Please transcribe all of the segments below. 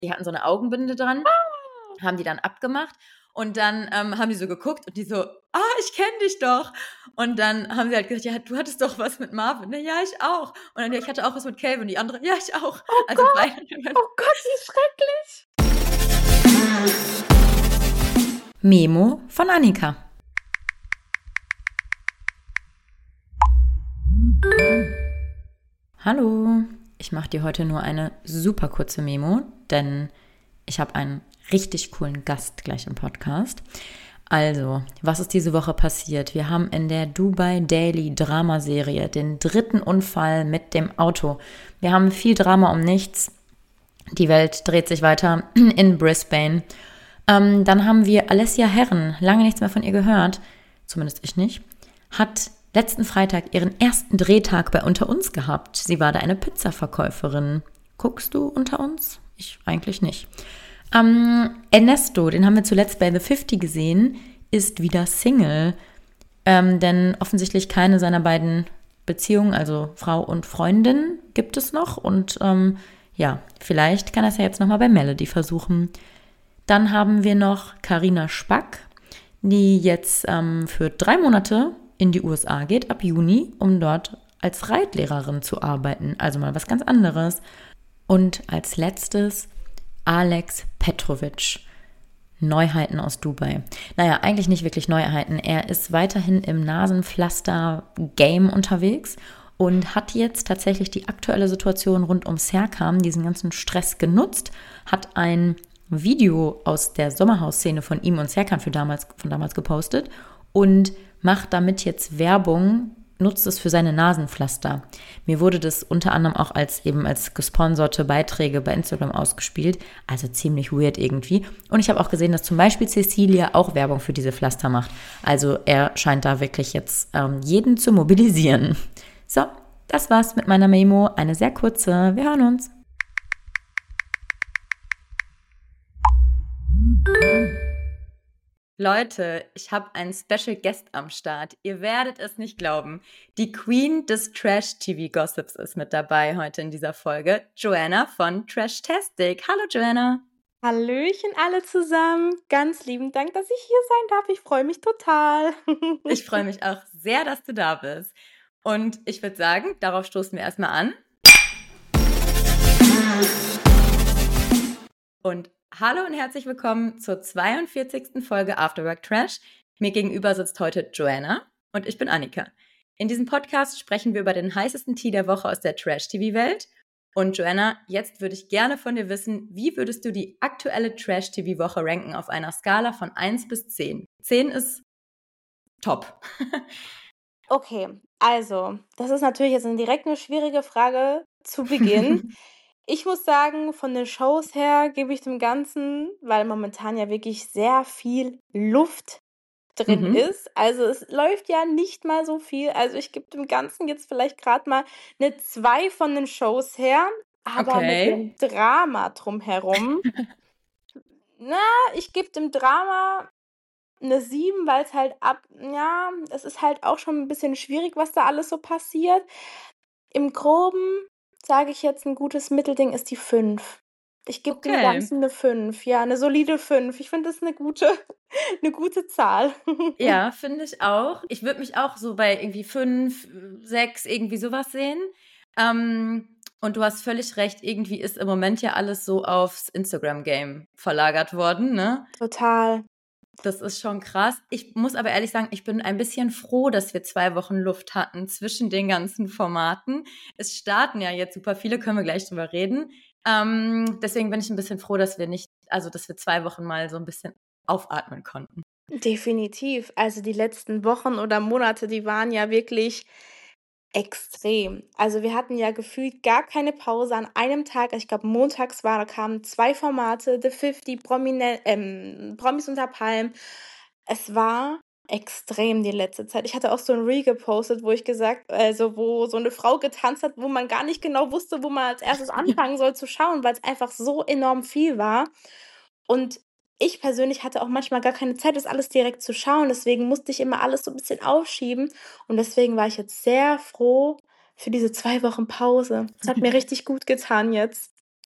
die hatten so eine Augenbinde dran, haben die dann abgemacht und dann haben die so geguckt und die so, ich kenne dich doch. Und dann haben sie halt gesagt, ja, du hattest doch was mit Marvin. Ne? Ja, ich auch. Und dann, ja, ich hatte auch was mit Calvin. Die andere, ja, ich auch. Oh Also Gott, beide. oh Gott, wie schrecklich. Memo von Annika. Hallo, ich mache dir heute nur eine super kurze Memo, denn ich habe einen richtig coolen Gast gleich im Podcast. Also, was ist diese Woche passiert? Wir haben in der Dubai Daily Dramaserie den 3. Unfall mit dem Auto. Wir haben viel Drama um nichts. Die Welt dreht sich weiter in Brisbane. Dann haben wir Alessia Herren, lange nichts mehr von ihr gehört, zumindest ich nicht, hat letzten Freitag ihren ersten Drehtag bei Unter uns gehabt. Sie war da eine Pizzaverkäuferin. Guckst du Unter uns? Ich eigentlich nicht. Ernesto, den haben wir zuletzt bei The 50 gesehen, ist wieder Single. Denn offensichtlich keine seiner beiden Beziehungen, also Frau und Freundin, gibt es noch. Und ja, vielleicht kann er es ja jetzt nochmal bei Melody versuchen. Dann haben wir noch Carina Spack, die jetzt für 3 Monate in die USA geht, ab Juni, um dort als Reitlehrerin zu arbeiten. Also mal was ganz anderes. Und als letztes Alex Petrovic. Neuheiten aus Dubai. Naja, eigentlich nicht wirklich Neuheiten. Er ist weiterhin im Nasenpflaster-Game unterwegs und hat jetzt tatsächlich die aktuelle Situation rund um Serkan, diesen ganzen Stress genutzt, hat ein Video aus der Sommerhausszene von ihm und Serkan von damals gepostet und macht damit jetzt Werbung, nutzt es für seine Nasenpflaster. Mir wurde das unter anderem auch als gesponserte Beiträge bei Instagram ausgespielt, also ziemlich weird irgendwie. Und ich habe auch gesehen, dass zum Beispiel Cecilia auch Werbung für diese Pflaster macht. Also er scheint da wirklich jetzt jeden zu mobilisieren. So, das war's mit meiner Memo. Eine sehr kurze. Wir hören uns. Leute, ich habe einen Special Guest am Start. Ihr werdet es nicht glauben. Die Queen des Trash-TV-Gossips ist mit dabei heute in dieser Folge. Joanna von Trashtastic. Hallo Joanna. Hallöchen alle zusammen. Ganz lieben Dank, dass ich hier sein darf. Ich freue mich total. Ich freue mich auch sehr, dass du da bist. Und ich würde sagen, darauf stoßen wir erstmal an. Und hallo und herzlich willkommen zur 42. Folge Afterwork Trash. Mir gegenüber sitzt heute Joanna und ich bin Annika. In diesem Podcast sprechen wir über den heißesten Tee der Woche aus der Trash-TV-Welt. Und Joanna, jetzt würde ich gerne von dir wissen, wie würdest du die aktuelle Trash-TV-Woche ranken auf einer Skala von 1 bis 10? 10 ist top. Okay, also, das ist natürlich jetzt direkt eine schwierige Frage zu Beginn. Ich muss sagen, von den Shows her gebe ich dem Ganzen, weil momentan ja wirklich sehr viel Luft drin ist. Also es läuft ja nicht mal so viel. Also ich gebe dem Ganzen jetzt vielleicht gerade mal eine 2 von den Shows her, aber mit dem Drama drumherum. Ich gebe dem Drama eine 7, weil es halt es ist halt auch schon ein bisschen schwierig, was da alles so passiert. Im Groben sage ich jetzt, ein gutes Mittelding ist die 5. Ich gebe dem Ganzen eine 5. Ja, eine solide 5. Ich finde das eine gute Zahl. Ja, finde ich auch. Ich würde mich auch so bei irgendwie 5, 6, irgendwie sowas sehen. Und du hast völlig recht, irgendwie ist im Moment ja alles so aufs Instagram-Game verlagert worden, ne? Total. Das ist schon krass. Ich muss aber ehrlich sagen, ich bin ein bisschen froh, dass wir 2 Wochen Luft hatten zwischen den ganzen Formaten. Es starten ja jetzt super viele, können wir gleich drüber reden. Deswegen bin ich ein bisschen froh, dass wir 2 Wochen mal so ein bisschen aufatmen konnten. Definitiv. Also die letzten Wochen oder Monate, die waren ja wirklich extrem. Also wir hatten ja gefühlt gar keine Pause an einem Tag. Ich glaube, montags da kamen 2 Formate, The 50, Promis unter Palmen. Es war extrem die letzte Zeit. Ich hatte auch so ein Reel gepostet, wo so eine Frau getanzt hat, wo man gar nicht genau wusste, wo man als erstes anfangen soll zu schauen, weil es einfach so enorm viel war. Und ich persönlich hatte auch manchmal gar keine Zeit, das alles direkt zu schauen. Deswegen musste ich immer alles so ein bisschen aufschieben. Und deswegen war ich jetzt sehr froh für diese 2 Wochen Pause. Das hat mir richtig gut getan jetzt.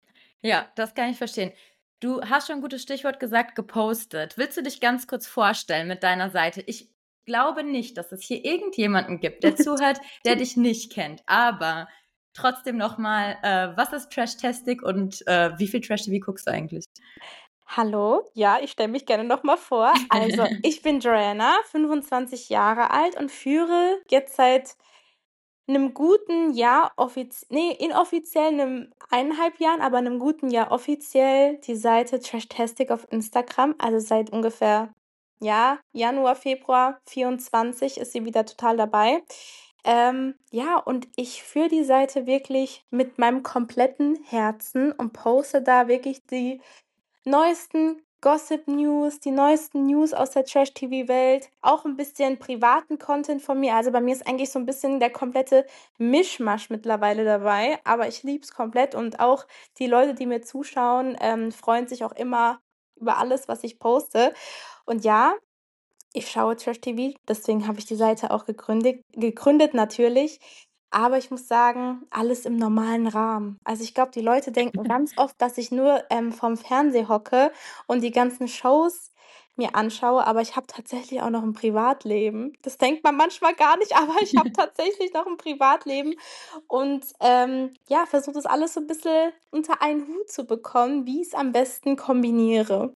Ja, das kann ich verstehen. Du hast schon ein gutes Stichwort gesagt, gepostet. Willst du dich ganz kurz vorstellen mit deiner Seite? Ich glaube nicht, dass es hier irgendjemanden gibt, der zuhört, der dich nicht kennt. Aber trotzdem nochmal, was ist Trash-Tastic und wie viel Trash-TV guckst du eigentlich? Hallo, ja, ich stelle mich gerne noch mal vor. Also, ich bin Joanna, 25 Jahre alt und führe jetzt seit einem guten Jahr inoffiziell 1,5 Jahren, aber einem guten Jahr offiziell die Seite Trashtastic auf Instagram. Also, seit ungefähr, ja, Januar, Februar 24 ist sie wieder total dabei. Ja, und ich führe die Seite wirklich mit meinem kompletten Herzen und poste da wirklich die neuesten Gossip-News, die neuesten News aus der Trash-TV-Welt, auch ein bisschen privaten Content von mir. Also bei mir ist eigentlich so ein bisschen der komplette Mischmasch mittlerweile dabei, aber ich liebe es komplett und auch die Leute, die mir zuschauen, freuen sich auch immer über alles, was ich poste. Und ja, ich schaue Trash-TV, deswegen habe ich die Seite auch gegründet natürlich. Aber ich muss sagen, alles im normalen Rahmen. Also ich glaube, die Leute denken ganz oft, dass ich nur vorm Fernseher hocke und die ganzen Shows mir anschaue, aber ich habe tatsächlich auch noch ein Privatleben. Das denkt man manchmal gar nicht, aber ich habe tatsächlich noch ein Privatleben und ja, versuche das alles so ein bisschen unter einen Hut zu bekommen, wie ich es am besten kombiniere.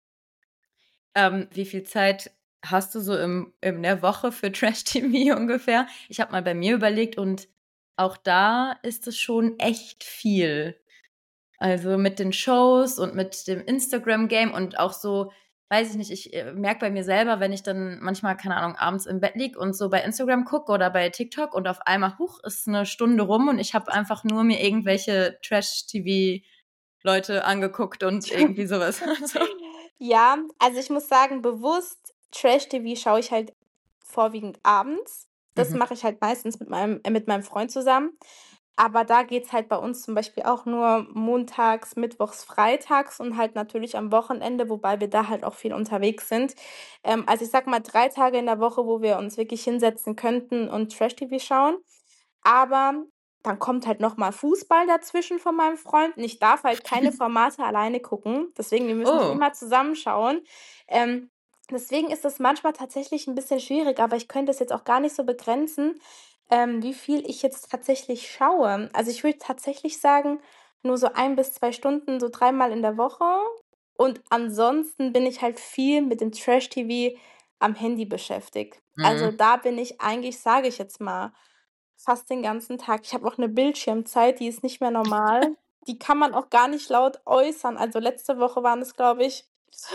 Wie viel Zeit hast du so in der Woche für Trash-TV ungefähr? Ich habe mal bei mir überlegt und auch da ist es schon echt viel. Also mit den Shows und mit dem Instagram-Game und auch so, weiß ich nicht, ich merke bei mir selber, wenn ich dann manchmal, keine Ahnung, abends im Bett lieg und so bei Instagram gucke oder bei TikTok und auf einmal, huch, ist eine Stunde rum und ich habe einfach nur mir irgendwelche Trash-TV-Leute angeguckt und irgendwie sowas. So. Ja, also ich muss sagen, bewusst Trash-TV schaue ich halt vorwiegend abends. Das Mhm. mache ich halt meistens mit meinem Freund zusammen. Aber da geht's halt bei uns zum Beispiel auch nur montags, mittwochs, freitags und halt natürlich am Wochenende, wobei wir da halt auch viel unterwegs sind. Also ich sag mal 3 Tage in der Woche, wo wir uns wirklich hinsetzen könnten und Trash-TV schauen. Aber dann kommt halt noch mal Fußball dazwischen von meinem Freund und ich darf halt keine Formate alleine gucken. Deswegen, wir müssen die Oh, immer zusammenschauen. Deswegen ist das manchmal tatsächlich ein bisschen schwierig, aber ich könnte es jetzt auch gar nicht so begrenzen, wie viel ich jetzt tatsächlich schaue. Also, ich würde tatsächlich sagen, nur so 1 bis 2 Stunden, so dreimal in der Woche. Und ansonsten bin ich halt viel mit dem Trash-TV am Handy beschäftigt. Also, mhm. da bin ich eigentlich, sage ich jetzt mal, fast den ganzen Tag. Ich habe auch eine Bildschirmzeit, die ist nicht mehr normal. Die kann man auch gar nicht laut äußern. Also, letzte Woche waren es, glaube ich,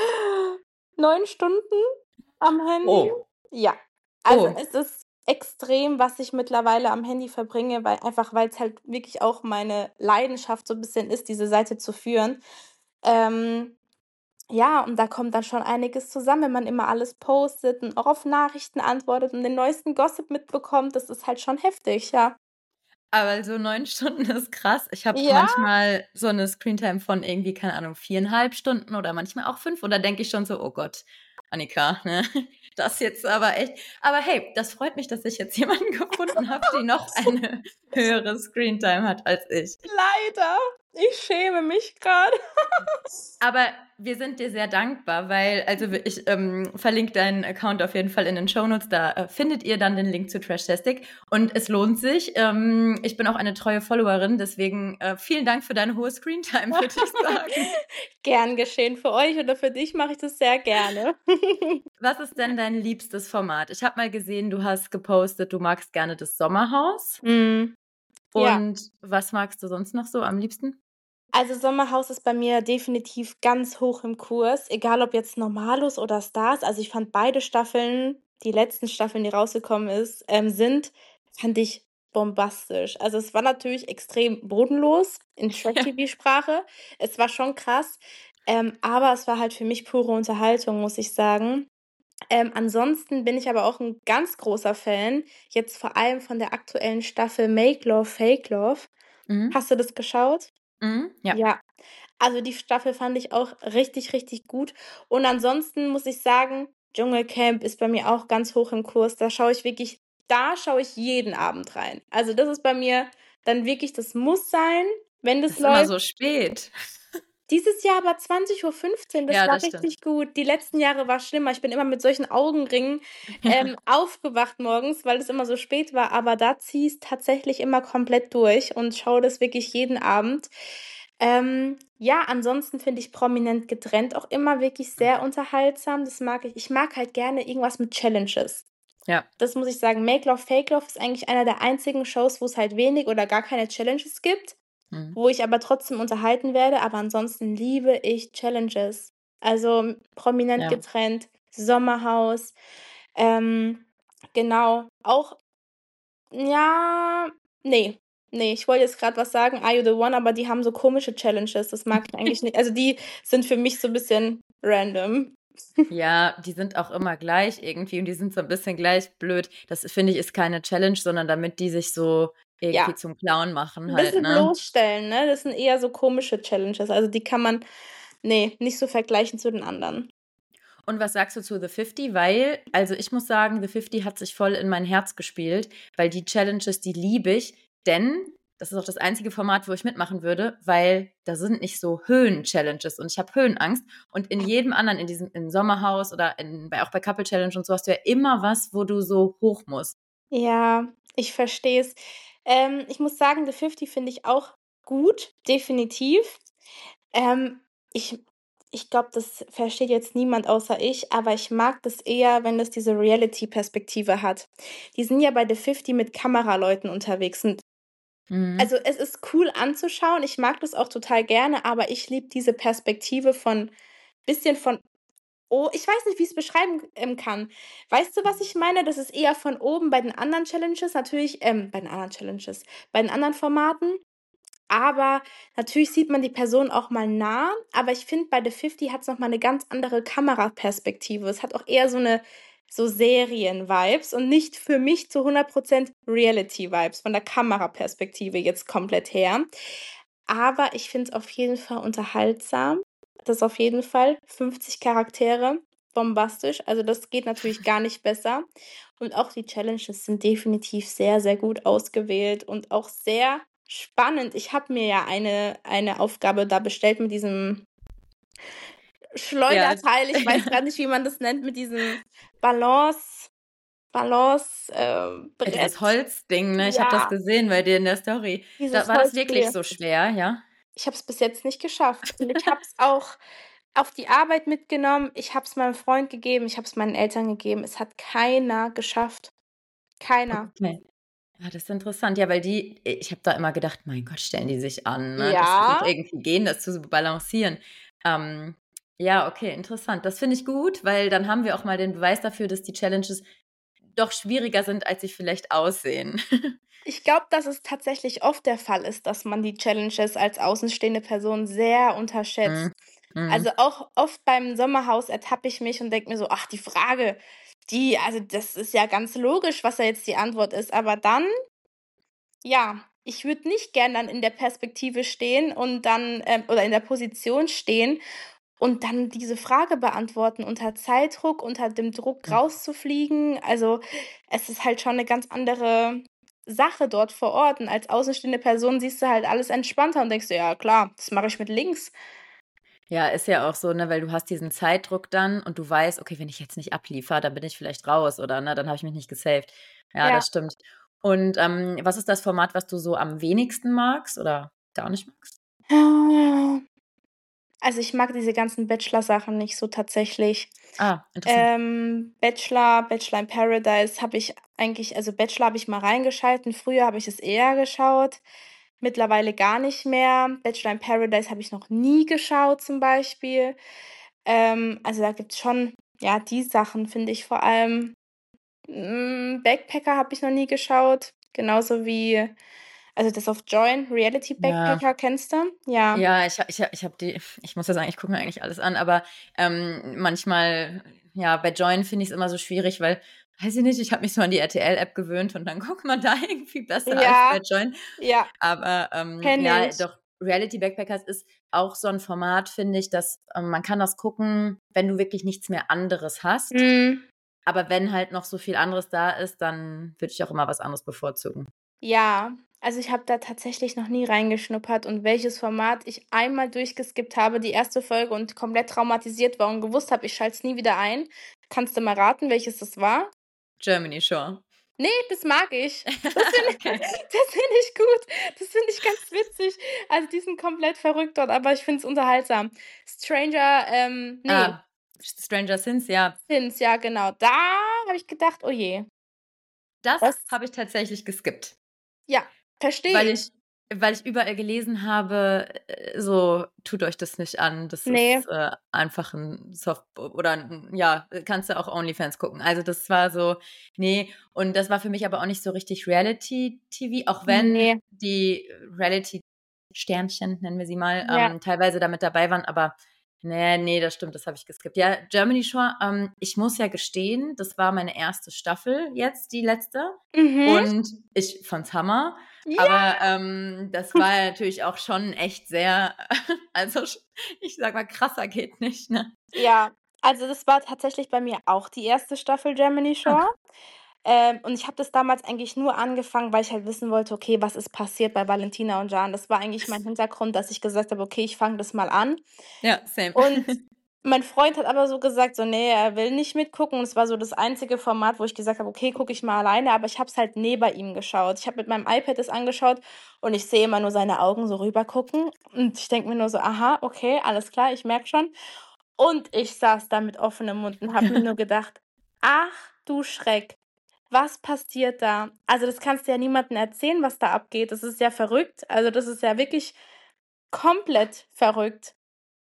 9 Stunden am Handy. Oh, Ja, also oh. es ist extrem, was ich mittlerweile am Handy verbringe, weil es halt wirklich auch meine Leidenschaft so ein bisschen ist, diese Seite zu führen. Ähm, ja, und da kommt dann schon einiges zusammen, wenn man immer alles postet und auch auf Nachrichten antwortet und den neuesten Gossip mitbekommt. Das ist halt schon heftig, ja. Aber so 9 Stunden ist krass. Ich habe Ja, manchmal so eine Screentime von irgendwie, keine Ahnung, 4,5 Stunden oder manchmal auch 5. Und da denke ich schon so: „Oh Gott, Annika, ne, das jetzt aber echt“, aber hey, das freut mich, dass ich jetzt jemanden gefunden habe, die noch eine höhere Screentime hat als ich. leider. Ich schäme mich gerade. Aber wir sind dir sehr dankbar, weil, also ich verlinke deinen Account auf jeden Fall in den Shownotes, da findet ihr dann den Link zu Trashtastic und es lohnt sich. Ich bin auch eine treue Followerin, deswegen vielen Dank für deine hohe Screentime, würde ich sagen. Gern geschehen. Für euch oder für dich mache ich das sehr gerne. Was ist denn dein liebstes Format? Ich habe mal gesehen, du hast gepostet, du magst gerne das Sommerhaus. Mhm. Ja. Und was magst du sonst noch so am liebsten? Also Sommerhaus ist bei mir definitiv ganz hoch im Kurs, egal ob jetzt Normalos oder Stars. Also ich fand beide Staffeln, die letzten Staffeln, die rausgekommen fand ich bombastisch. Also es war natürlich extrem bodenlos in Ja. Trash-TV-Sprache. Es war schon krass, aber es war halt für mich pure Unterhaltung, muss ich sagen. Ansonsten bin ich aber auch ein ganz großer Fan, jetzt vor allem von der aktuellen Staffel Make Love, Fake Love. Mhm. Hast du das geschaut? Mhm. Ja. Ja, also die Staffel fand ich auch richtig, richtig gut. Und ansonsten muss ich sagen, Dschungelcamp ist bei mir auch ganz hoch im Kurs. Da schaue ich jeden Abend rein. Also das ist bei mir dann wirklich, das muss sein, wenn das Das ist immer läuft. so spät. Dieses Jahr aber 20:15 Uhr, das Ja, war das stimmt. richtig gut. Die letzten Jahre war schlimmer. Ich bin immer mit solchen Augenringen Ja. aufgewacht morgens, weil es immer so spät war. Aber da ziehe ich's tatsächlich immer komplett durch und schaue das wirklich jeden Abend. Ja, ansonsten finde ich Prominent getrennt auch immer wirklich sehr unterhaltsam. Das mag ich. Ich mag halt gerne irgendwas mit Challenges. Ja. Das muss ich sagen. Make Love, Fake Love ist eigentlich einer der einzigen Shows, wo es halt wenig oder gar keine Challenges gibt, Mhm. wo ich aber trotzdem unterhalten werde. Aber ansonsten liebe ich Challenges. Also Prominent Ja. getrennt, Sommerhaus, genau. Auch, ja, nee, nee, ich wollte jetzt gerade was sagen, Are You the One, aber die haben so komische Challenges. Das mag ich eigentlich nicht. Also die sind für mich so ein bisschen random. Ja, die sind auch immer gleich irgendwie und die sind so ein bisschen gleich blöd. Das finde ich, ist keine Challenge, sondern damit die sich so irgendwie Ja, zum Clown machen ein halt, bisschen ne? bloßstellen, ne? Das sind eher so komische Challenges. Also die kann man, nee, nicht so vergleichen zu den anderen. Und was sagst du zu The 50? Weil, also ich muss sagen, The 50 hat sich voll in mein Herz gespielt, weil die Challenges, die liebe ich, denn das ist auch das einzige Format, wo ich mitmachen würde, weil da sind nicht so Höhen-Challenges und ich habe Höhenangst. Und in jedem anderen, in diesem im Sommerhaus oder auch bei Couple Challenge und so, hast du ja immer was, wo du so hoch musst. Ja, ich verstehe es. Ich muss sagen, The 50 finde ich auch gut, definitiv. Ähm, ich ich glaube, das versteht jetzt niemand außer ich, aber ich mag das eher, wenn das diese Reality-Perspektive hat. Die sind ja bei The 50 mit Kameraleuten unterwegs und Mhm. also, es ist cool anzuschauen. Ich mag das auch total gerne, aber ich liebe diese Perspektive von bisschen von ich weiß nicht, wie ich es beschreiben, kann. Weißt du, was ich meine? Das ist eher von oben bei den anderen Challenges natürlich bei den anderen Formaten, aber natürlich sieht man die Person auch mal nah, aber ich finde, bei The 50 hat's noch mal 'ne ganz andere Kameraperspektive. Es hat auch eher so Serien-Vibes und nicht für mich zu 100% Reality-Vibes von der Kameraperspektive jetzt komplett her. Aber ich finde es auf jeden Fall unterhaltsam. Das auf jeden Fall. 50 Charaktere, bombastisch. Also, das geht natürlich gar nicht besser. Und auch die Challenges sind definitiv sehr, sehr gut ausgewählt und auch sehr spannend. Ich habe mir ja eine Aufgabe da bestellt mit diesem Ja, Schleuderteil. Ich weiß grad nicht, wie man das nennt, mit diesem dieses Brett. Holzding, ne? Ich habe das Ja, gesehen bei dir in der Story. Da dieses war das wirklich Holzprojekt. so schwer, ja? Ich habe es bis jetzt nicht geschafft. Und ich habe es auch auf die Arbeit mitgenommen. Ich habe es meinem Freund gegeben, ich habe es meinen Eltern gegeben. Es hat keiner geschafft. Keiner. Okay. Ja, das ist interessant. Ja, weil ich habe da immer gedacht: „Mein Gott, stellen die sich an, ne? Das wird doch Ja, irgendwie gehen, das zu balancieren.“ Ähm, ja, okay, interessant. Das finde ich gut, weil dann haben wir auch mal den Beweis dafür, dass die Challenges doch schwieriger sind, als sie vielleicht aussehen. ich glaube, dass es tatsächlich oft der Fall ist, dass man die Challenges als außenstehende Person sehr unterschätzt. Mhm. Mhm. Also, auch oft beim Sommerhaus ertappe ich mich und denke mir so: „Ach, die Frage, das ist ja ganz logisch, was da jetzt die Antwort ist.“ Aber dann, ja, ich würde nicht gern dann in der Perspektive stehen und dann oder in der Position stehen und dann diese Frage beantworten unter Zeitdruck, unter dem Druck Mhm. rauszufliegen. Also, es ist halt schon 'ne ganz andere Sache dort vor Ort und als außenstehende Person siehst du halt alles entspannter und denkst dir: „Ja klar, das mache ich mit links.“ Ja, ist ja auch so, ne, weil du hast diesen Zeitdruck dann und du weißt: „Okay, wenn ich jetzt nicht abliefere, dann bin ich vielleicht raus oder, ne, dann habe ich mich nicht gesaved.“ Ja, Ja. das stimmt. Und, was ist das Format, was du so am wenigsten magst oder gar nicht magst? Also, ich mag diese ganzen Bachelor-Sachen nicht so tatsächlich. Ah, interessant. Bachelor in Paradise habe ich eigentlich, also, Bachelor habe ich mal reingeschalten. Früher habe ich es eher geschaut, mittlerweile gar nicht mehr. Bachelor in Paradise habe ich noch nie geschaut zum Beispiel. Also, da gibt's schon, ja, die Sachen finde ich vor allem. Backpacker habe ich noch nie geschaut, genauso wie, also, das auf Joyn, Reality Ja. Backpacker, kennst du? Ja. Ja, ich habe die ich muss ja sagen, ich gucke mir eigentlich alles an, aber, manchmal ja, bei Joyn finde ich's immer so schwierig, weil weiß ich nicht, ich habe mich so an die RTL-App gewöhnt und dann guckt man da irgendwie besser als bei Ja, Joyn. ja, Aber, kenne ja, ich. doch Reality Backpackers ist auch so 'n Format, finde ich, dass man kann das gucken, wenn du wirklich nichts mehr anderes hast. Mhm. Aber wenn halt noch so viel anderes da ist, dann würde ich auch immer was anderes bevorzugen. Ja, also ich habe da tatsächlich noch nie reingeschnuppert und welches Format ich einmal durchgeskippt habe, die erste Folge und komplett traumatisiert war und gewusst habe, ich schalte es nie wieder ein. Kannst du mal raten, welches das war? Germany Shore. Ne, das mag ich. Das finde Okay. das finde ich gut. Das finde ich ganz witzig. Also, die sind komplett verrückt dort, aber ich finde es unterhaltsam. Stranger, ne, Stranger Things, ja. Things, ja genau. Da habe ich gedacht: „Oh je, Das das“, habe ich tatsächlich geskippt, ja, verstehe weil ich. ich weil ich überall gelesen habe, so: „Tut euch das nicht an, das Ne, ist, einfach 'n Soft oder 'n ja, kannst du auch OnlyFans gucken.“ Also, das war so ne, und das war für mich aber auch nicht so richtig Reality-TV, auch wenn ne, die Reality-Sternchen, nennen wir sie mal, ja. teilweise da mit dabei waren, aber ne, das stimmt, das habe ich geskippt. Ja, Germany Shore, ich muss ja gestehen, das war meine erste Staffel jetzt, die letzte, Mhm. und ich fand's Hammer. Ja. Aber, das war ja natürlich auch schon echt sehr also, ich sage mal, krasser geht nicht, ne? Ja, also das war tatsächlich bei mir auch die erste Staffel Germany Shore. Ah, Und ich habe das damals eigentlich nur angefangen, weil ich halt wissen wollte, okay, was ist passiert bei Valentina und Jan? Das war eigentlich mein Hintergrund, dass ich gesagt habe: „Okay, ich fange das mal an.“ ja, same. Und mein Freund hat aber so gesagt, so, nee, er will nicht mitgucken. Das war so das einzige Format, wo ich gesagt habe: „Okay, gucke ich mal alleine“, aber ich habe es halt neben ihm geschaut. Ich habe mit meinem iPad das angeschaut und ich sehe immer nur seine Augen so rüber gucken und ich denke mir nur so: „Aha, okay, alles klar, ich merke schon.“ Und ich saß da mit offenem Mund und habe mir nur gedacht: „Ach du Schreck, was passiert da?“ Also, das kannst du ja niemandem erzählen, was da abgeht. Das ist ja verrückt. Also, das ist ja wirklich komplett verrückt.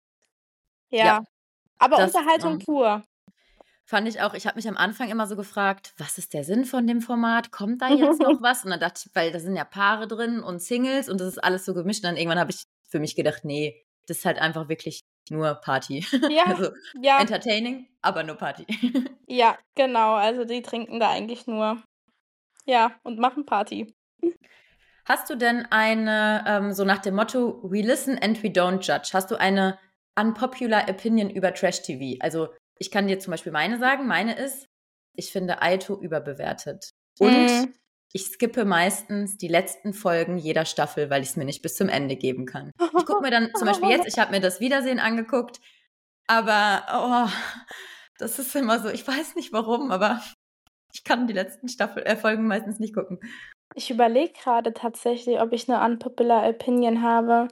Ja, Ja, aber das, Unterhaltung pur. fand ich auch. Ich habe mich am Anfang immer so gefragt: „Was ist der Sinn von dem Format? Kommt da jetzt noch was?“ Und dann dachte ich, weil da sind ja Paare drin und Singles und das ist alles so gemischt. Und dann irgendwann habe ich für mich gedacht: „Ne, das ist halt einfach wirklich nur Party.“ Ja, Also, ja, entertaining, aber nur Party. ja, genau. Also, die trinken da eigentlich nur, ja, und machen Party. Hast du denn eine, so nach dem Motto: „We listen and we don't judge“, hast du eine unpopular opinion über Trash-TV? Also, ich kann dir zum Beispiel meine sagen. Meine ist: Ich finde Aito überbewertet und Mhm. ich skippe meistens die letzten Folgen jeder Staffel, weil ich's mir nicht bis zum Ende geben kann. Ich gucke mir dann zum Beispiel jetzt, ich habe mir das Wiedersehen angeguckt, aber, das ist immer so, ich weiß nicht warum, aber ich kann die letzten Folgen meistens nicht gucken. Ich überlege grade tatsächlich, ob ich 'ne unpopular opinion habe.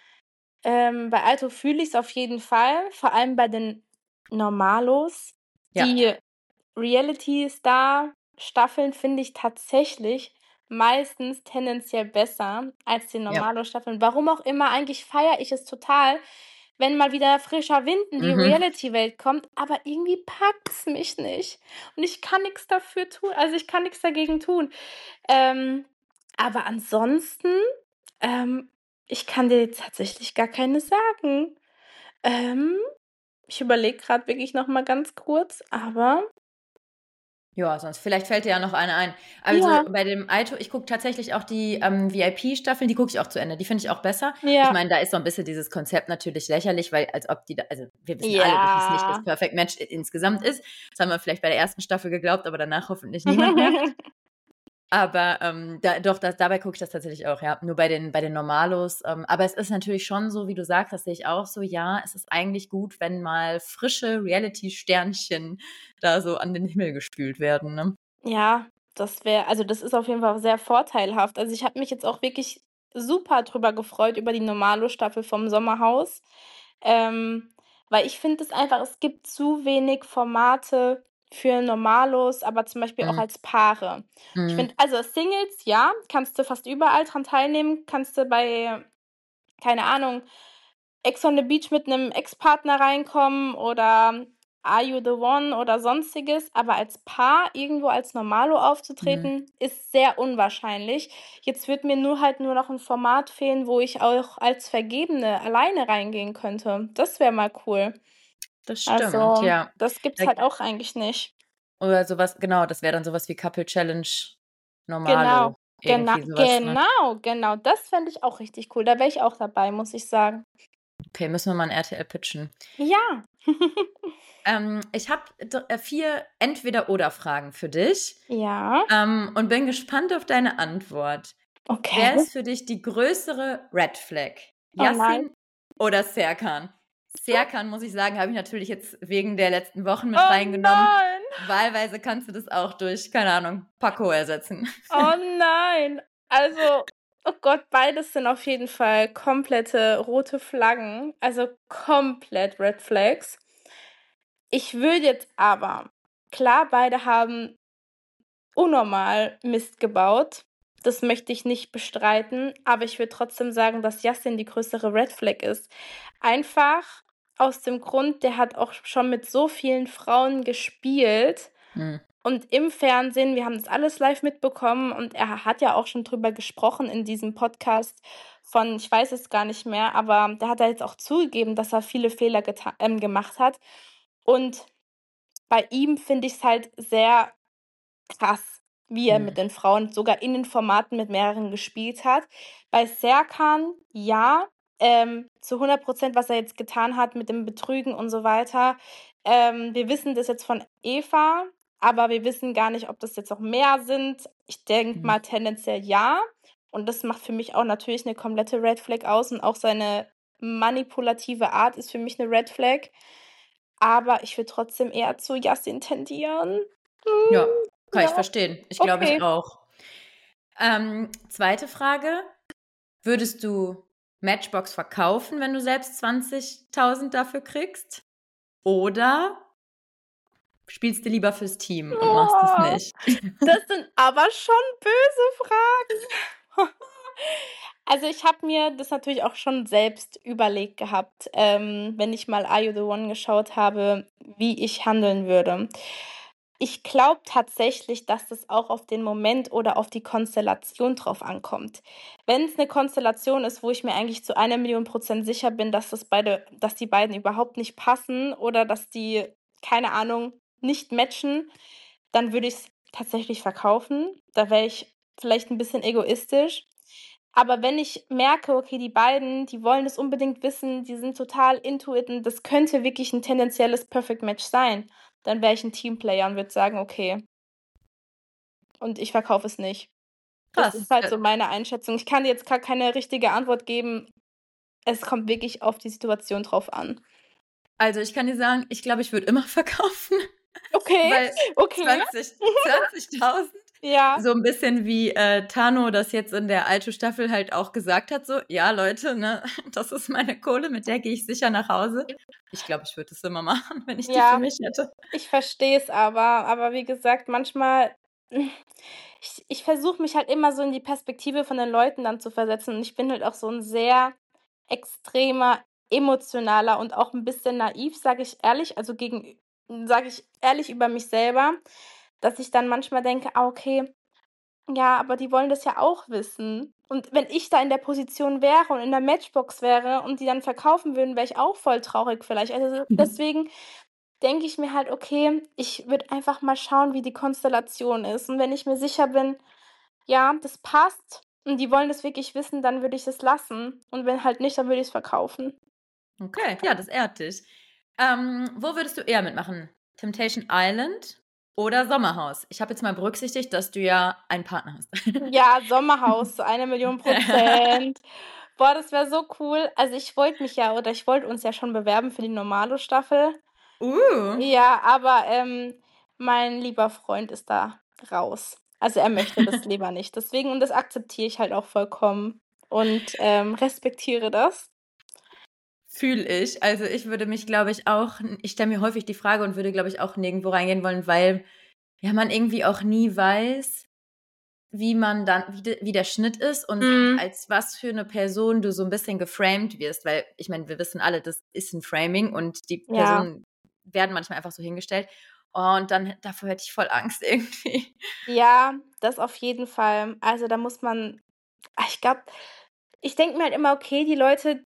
Bei Alto fühle ich's auf jeden Fall, vor allem bei den Normalos. Ja, Die Reality-Star-Staffeln finde ich tatsächlich meistens tendenziell besser als die ja. Normalo-Staffeln. Warum auch immer, eigentlich feiere ich es total, wenn mal wieder frischer Wind in die Mhm. Reality-Welt kommt, aber irgendwie packt's mich nicht. Und ich kann nix dafür tun, also, ich kann nix dagegen tun. Ähm, aber ansonsten, ähm, ich kann dir jetzt tatsächlich gar keine sagen. Ähm, ich überlege grad wirklich noch mal ganz kurz, aber Ja, sonst vielleicht fällt dir ja noch eine ein. Also, ja, bei dem Aito, ich gucke tatsächlich auch die, VIP-Staffeln, die gucke ich auch zu Ende. Die finde ich auch besser. Ich ja, meine, da ist so 'n bisschen dieses Konzept natürlich lächerlich, weil als ob die da, also, wir wissen alle, dass es nicht das ja. Perfect Match insgesamt ist. Das haben wir vielleicht bei der ersten Staffel geglaubt, aber danach hoffentlich niemand mehr. Aber, dabei gucke ich das tatsächlich auch, ja. Nur bei den Normalos, aber es ist natürlich schon so, wie du sagst, das sehe ich auch so, ja, es ist eigentlich gut, wenn mal frische Reality-Sternchen da so an den Himmel gespült werden, ne? Ja, das wäre, also, das ist auf jeden Fall sehr vorteilhaft. Also, ich habe mich jetzt auch wirklich super drüber gefreut über die Normalo-Staffel vom Sommerhaus, ähm, weil ich finde es einfach, es gibt zu wenig Formate für Normalos, aber zum Beispiel auch Mhm. als Paare. Ich Mhm. finde, also, Singles, ja, kannst du fast überall dran teilnehmen, kannst du bei, keine Ahnung, Ex on the Beach mit 'nem Ex-Partner reinkommen oder Are You the One oder Sonstiges, aber als Paar irgendwo als Normalo Mhm. aufzutreten, ist sehr unwahrscheinlich. Jetzt würde mir nur noch 'n Format fehlen, wo ich auch als Vergebene alleine reingehen könnte. Das wäre mal cool. Das stimmt, Also, ja. das gibt's Da halt auch eigentlich nicht. oder so was, genau, das wäre dann so was wie Couple Challenge Genau, Normalo, irgendwie so was, ne? genau, das fände ich auch richtig cool. Da wäre ich auch dabei, muss ich sagen. Okay, müssen wir mal ein RTL pitchen. Ja. Ich habe 4 Entweder-oder-Fragen für dich Ja. und bin gespannt auf deine Antwort. Okay. Wer ist für dich die größere Red Flag? Oh nein. Yassin oder Serkan? Serkan, muss ich sagen, habe ich natürlich jetzt wegen der letzten Wochen mit Oh reingenommen. nein. Wahlweise kannst du das auch durch, keine Ahnung, Paco ersetzen. Oh nein. Also, oh Gott, beides sind auf jeden Fall komplette rote Flaggen. Also komplett Red Flags. Ich würde jetzt aber, klar, beide haben unnormal Mist gebaut. Das möchte ich nicht bestreiten, aber ich würde trotzdem sagen, dass Yassin die größere Red Flag ist. Einfach aus dem Grund, der hat auch schon mit so vielen Frauen gespielt. Hm. Und im Fernsehen, wir haben das alles live mitbekommen und er hat ja auch schon drüber gesprochen in diesem Podcast von, ich weiß es gar nicht mehr, aber der hat ja jetzt auch zugegeben, dass er viele Fehler gemacht hat. Und bei ihm finde ich es halt sehr krass, wie er mit den Frauen sogar in den Formaten mit mehreren gespielt hat. Bei Serkan, ja, zu 100%, was er jetzt getan hat mit dem Betrügen und so weiter. Wir wissen das jetzt von Eva, aber wir wissen gar nicht, ob das jetzt noch mehr sind. Ich denke mal tendenziell ja. Und das macht für mich auch natürlich eine komplette Red Flag aus. Und auch seine manipulative Art ist für mich eine Red Flag. Aber ich würde trotzdem eher zu Yassin tendieren. Ja, kann ich Ja. verstehen. Ich glaube, Okay. ich auch. Zweite Frage. Würdest du Matchbox verkaufen, wenn du selbst 20.000 dafür kriegst? Oder spielst du lieber fürs Team und machst es nicht? Das sind aber schon böse Fragen. Also ich habe mir das natürlich auch schon selbst überlegt gehabt, wenn ich mal Are You the One geschaut habe, wie ich handeln würde. Ich glaube tatsächlich, dass das auch auf den Moment oder auf die Konstellation drauf ankommt. Wenn es eine Konstellation ist, wo ich mir eigentlich zu 1.000.000% sicher bin, dass die beiden überhaupt nicht passen oder dass die, keine Ahnung, nicht matchen, dann würde ich es tatsächlich verkaufen. Da wäre ich vielleicht ein bisschen egoistisch. Aber wenn ich merke, okay, die beiden, die wollen das unbedingt wissen, die sind total into it und das könnte wirklich ein tendenzielles Perfect Match sein, dann wäre ich ein Teamplayer und würde sagen, okay. Und ich verkaufe es nicht. Das ist Krass. halt so meine Einschätzung. Ich kann dir jetzt gar keine richtige Antwort geben. Es kommt wirklich auf die Situation drauf an. Also ich kann dir sagen, ich glaube, ich würde immer verkaufen. Okay, Weil okay. 20.000, Ja. so ein bisschen wie Tano das jetzt in der Alto-Staffel halt auch gesagt hat, so, ja Leute, ne, das ist meine Kohle, mit der gehe ich sicher nach Hause. Ich glaube, ich würde es immer machen, wenn ich die für mich hätte. Ich verstehe es aber wie gesagt, manchmal ich versuche mich halt immer so in die Perspektive von den Leuten dann zu versetzen und ich bin halt auch so ein sehr extremer, emotionaler und auch ein bisschen naiv, sage ich ehrlich über mich selber, dass ich dann manchmal denke: „Ah, okay, ja, aber die wollen das ja auch wissen.“ Und wenn ich da in der Position wäre und in der Matchbox wäre und die dann verkaufen würden, wäre ich auch voll traurig vielleicht. Also, deswegen denke ich mir halt: „Okay, ich würde einfach mal schauen, wie die Konstellation ist.“ Und wenn ich mir sicher bin, ja, das passt und die wollen das wirklich wissen, dann würde ich es lassen. Und wenn halt nicht, dann würde ich es verkaufen. Okay, ja, das ehrt dich. Wo würdest du eher mitmachen? Temptation Island oder Sommerhaus? Ich habe jetzt mal berücksichtigt, dass du ja einen Partner hast. Ja, Sommerhaus zu 1.000.000%. Boah, das wäre so cool. Also, ich wollte uns ja schon bewerben für die normale Staffel. Uh. Ja, aber, mein lieber Freund ist da raus. Also, er möchte das lieber nicht. Deswegen und das akzeptiere ich halt auch vollkommen und, respektiere das. Fühle ich. Also ich würde mich, glaube ich, auch, ich stelle mir häufig die Frage und würde, glaube ich, auch nirgendwo reingehen wollen, weil ja man irgendwie auch nie weiß, wie man dann, wie der Schnitt ist und Mhm. als was für eine Person du so ein bisschen geframed wirst, weil ich meine, wir wissen alle, das ist ein Framing und die Ja. Personen werden manchmal einfach so hingestellt. Oh, und dann davor hätte ich voll Angst irgendwie. Ja, das auf jeden Fall. Also, da muss man ich denke mir halt immer: „Okay, die Leute,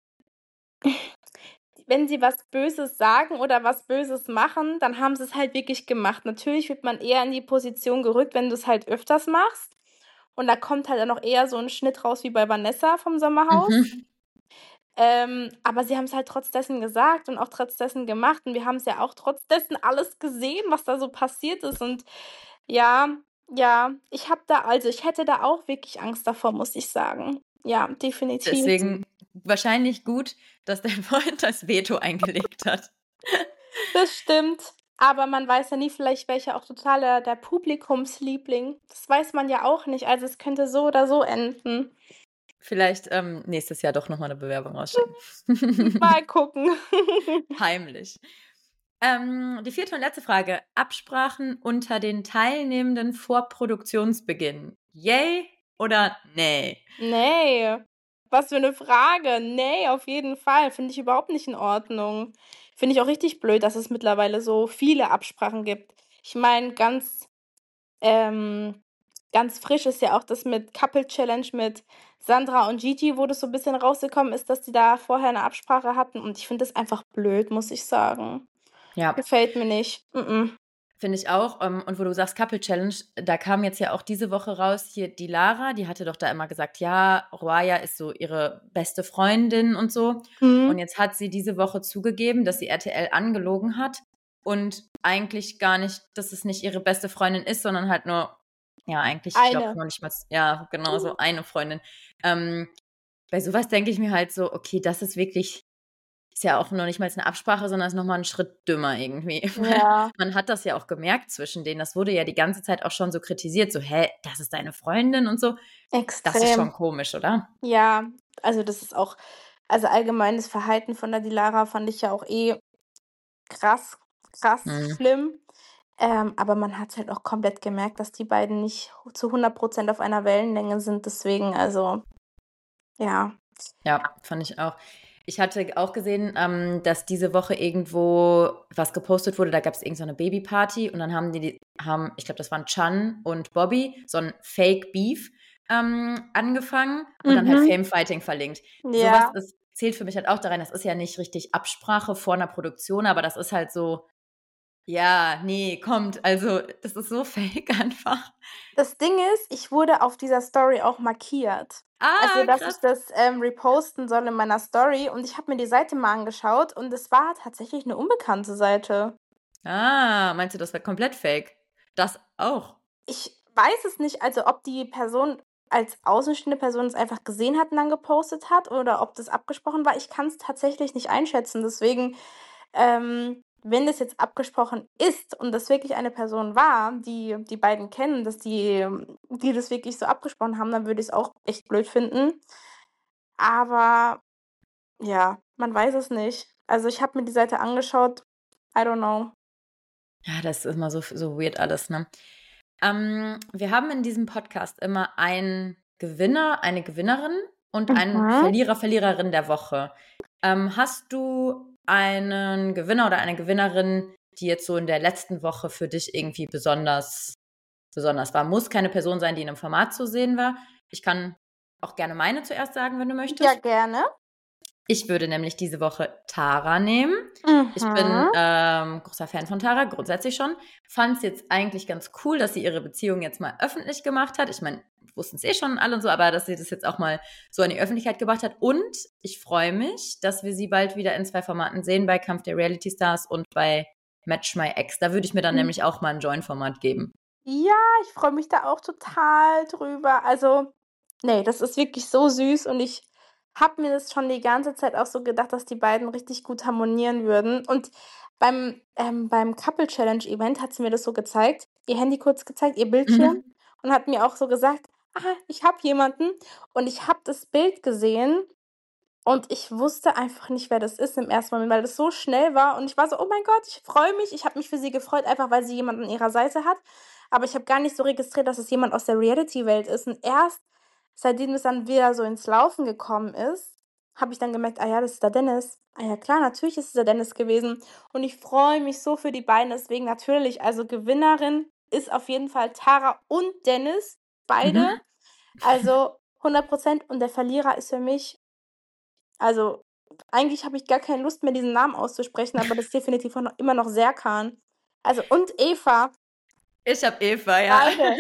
wenn sie was Böses sagen oder was Böses machen, dann haben sie es halt wirklich gemacht.“ Natürlich wird man eher in die Position gerückt, wenn du es halt öfters machst. Und da kommt halt dann auch eher so ein Schnitt raus wie bei Vanessa vom Sommerhaus. Mhm. Aber sie haben es halt trotz dessen gesagt und auch trotz dessen gemacht und wir haben es ja auch trotz dessen alles gesehen, was da so passiert ist und ja, ja, ich hätte da auch wirklich Angst davor, muss ich sagen. Ja, definitiv. Deswegen wahrscheinlich gut, dass dein Freund das Veto eingelegt hat. Das stimmt. Aber man weiß ja nie, vielleicht wäre ich ja auch total der Publikumsliebling. Das weiß man ja auch nicht. Also es könnte so oder so enden. Vielleicht nächstes Jahr doch nochmal eine Bewerbung rausschicken. Mal gucken. Heimlich. Die 4. und letzte Frage. Absprachen unter den Teilnehmenden vor Produktionsbeginn. Yay oder nee? Nee. Was für eine Frage. Nee, auf jeden Fall. Finde ich überhaupt nicht in Ordnung. Finde ich auch richtig blöd, dass es mittlerweile so viele Absprachen gibt. Ich meine, ganz frisch ist ja auch das mit Couple Challenge mit Sandra und Gigi, wo das so ein bisschen rausgekommen ist, dass die da vorher eine Absprache hatten. Und ich finde das einfach blöd, muss ich sagen. Ja, Gefällt mir nicht. finde ich auch. Und wo du sagst Couple Challenge, da kam jetzt ja auch diese Woche raus, hier die Lara, die hatte doch da immer gesagt, ja, Roaya ist so ihre beste Freundin und so. Mhm. Und jetzt hat sie diese Woche zugegeben, dass sie RTL angelogen hat und eigentlich gar nicht, dass es nicht ihre beste Freundin ist, sondern halt nur, ja, eigentlich, ich glaube Eine. noch nicht mal, ja, genau, so eine Freundin. Bei sowas denke ich mir halt so, okay, das ist wirklich, ist ja auch noch nicht mal eine Absprache, sondern ist nochmal ein Schritt dümmer irgendwie. Ja, Man hat das ja auch gemerkt zwischen denen. Das wurde ja die ganze Zeit auch schon so kritisiert, so, hä, das ist deine Freundin und so. Das ist schon extrem. komisch, oder? Ja, also das ist auch, also allgemeines Verhalten von der Dilara fand ich ja auch krass, krass Mhm. schlimm. Aber man hat halt auch komplett gemerkt, dass die beiden nicht zu 100% auf einer Wellenlänge sind. Deswegen, also, ja. Ja, fand ich auch. Ich hatte auch gesehen, dass diese Woche irgendwo was gepostet wurde. Da gab es irgend so eine Babyparty und dann haben, ich glaube, das waren Chan und Bobby, so ein Fake Beef angefangen und dann halt Mhm. Famefighting verlinkt. Sowas Ja, zählt für mich halt auch da rein. Das ist ja nicht richtig Absprache vor einer Produktion, aber das ist halt so, ja, nee, kommt. Also, das ist so fake einfach. das Ding ist, ich wurde auf dieser Story auch markiert. Also, Ah, dass ich krass. das reposten soll in meiner Story und ich habe mir die Seite mal angeschaut und es war tatsächlich eine unbekannte Seite. Ah, meinst du, das wäre komplett fake? Das auch. Ich weiß es nicht, also ob die Person als außenstehende Person es einfach gesehen hat und dann gepostet hat oder ob das abgesprochen war. Ich kann es tatsächlich nicht einschätzen. Deswegen, wenn das jetzt abgesprochen ist und das wirklich eine Person war, die die beiden kennen, dass die das wirklich so abgesprochen haben, dann würde ich es auch echt blöd finden. Aber ja, man weiß es nicht. Also ich habe mir die Seite angeschaut. I don't know. Ja, das ist immer so weird alles, ne? Wir haben in diesem Podcast immer einen Gewinner, eine Gewinnerin und einen Mhm. Verlierer, Verliererin der Woche. Hast du einen Gewinner oder eine Gewinnerin, die jetzt so in der letzten Woche für dich irgendwie besonders war? Muss keine Person sein, die in einem Format zu sehen war. Ich kann auch gerne meine zuerst sagen, wenn du Ja, möchtest. gerne. Ich würde nämlich diese Woche Tara nehmen. Ich bin Mhm. großer Fan von Tara, grundsätzlich schon. Fand es jetzt eigentlich ganz cool, dass sie ihre Beziehung jetzt mal öffentlich gemacht hat. Ich meine, wussten es eh schon alle und so, aber dass sie das jetzt auch mal so an die Öffentlichkeit gebracht hat. Und ich freue mich, dass wir sie bald wieder in 2 Formaten sehen, bei Kampf der Reality Stars und bei Match My Ex. Da würde ich mir dann nämlich auch mal ein Join-Format geben. Ja, ich freue mich da auch total drüber. Also, nee, das ist wirklich so süß und ich habe mir das schon die ganze Zeit auch so gedacht, dass die beiden richtig gut harmonieren würden. Und beim Couple Challenge Event hat sie mir das so gezeigt, ihr Handy kurz gezeigt, ihr Bildschirm Mhm. und hat mir auch so gesagt: „Ah, ich habe jemanden.“ Und ich habe das Bild gesehen und ich wusste einfach nicht, wer das ist im ersten Moment, weil das so schnell war und ich war so: „Oh mein Gott, ich freue mich.“ Ich habe mich für sie gefreut, einfach weil sie jemanden an ihrer Seite hat, aber ich habe gar nicht so registriert, dass es jemand aus der Reality-Welt ist und erst seitdem es dann wieder so ins Laufen gekommen ist, habe ich dann gemerkt: „Ah ja, das ist der Dennis. Ah ja klar, natürlich ist es der Dennis gewesen.“ Und ich freue mich so für die beiden, deswegen natürlich, also Gewinnerin ist auf jeden Fall Tara und Dennis, beide, Mhm. also 100%. Und der Verlierer ist für mich, also, eigentlich habe ich gar keine Lust mehr, diesen Namen auszusprechen, aber das ist definitiv immer noch Serkan. Also und Eva, Ich habe Eva, ja. beide.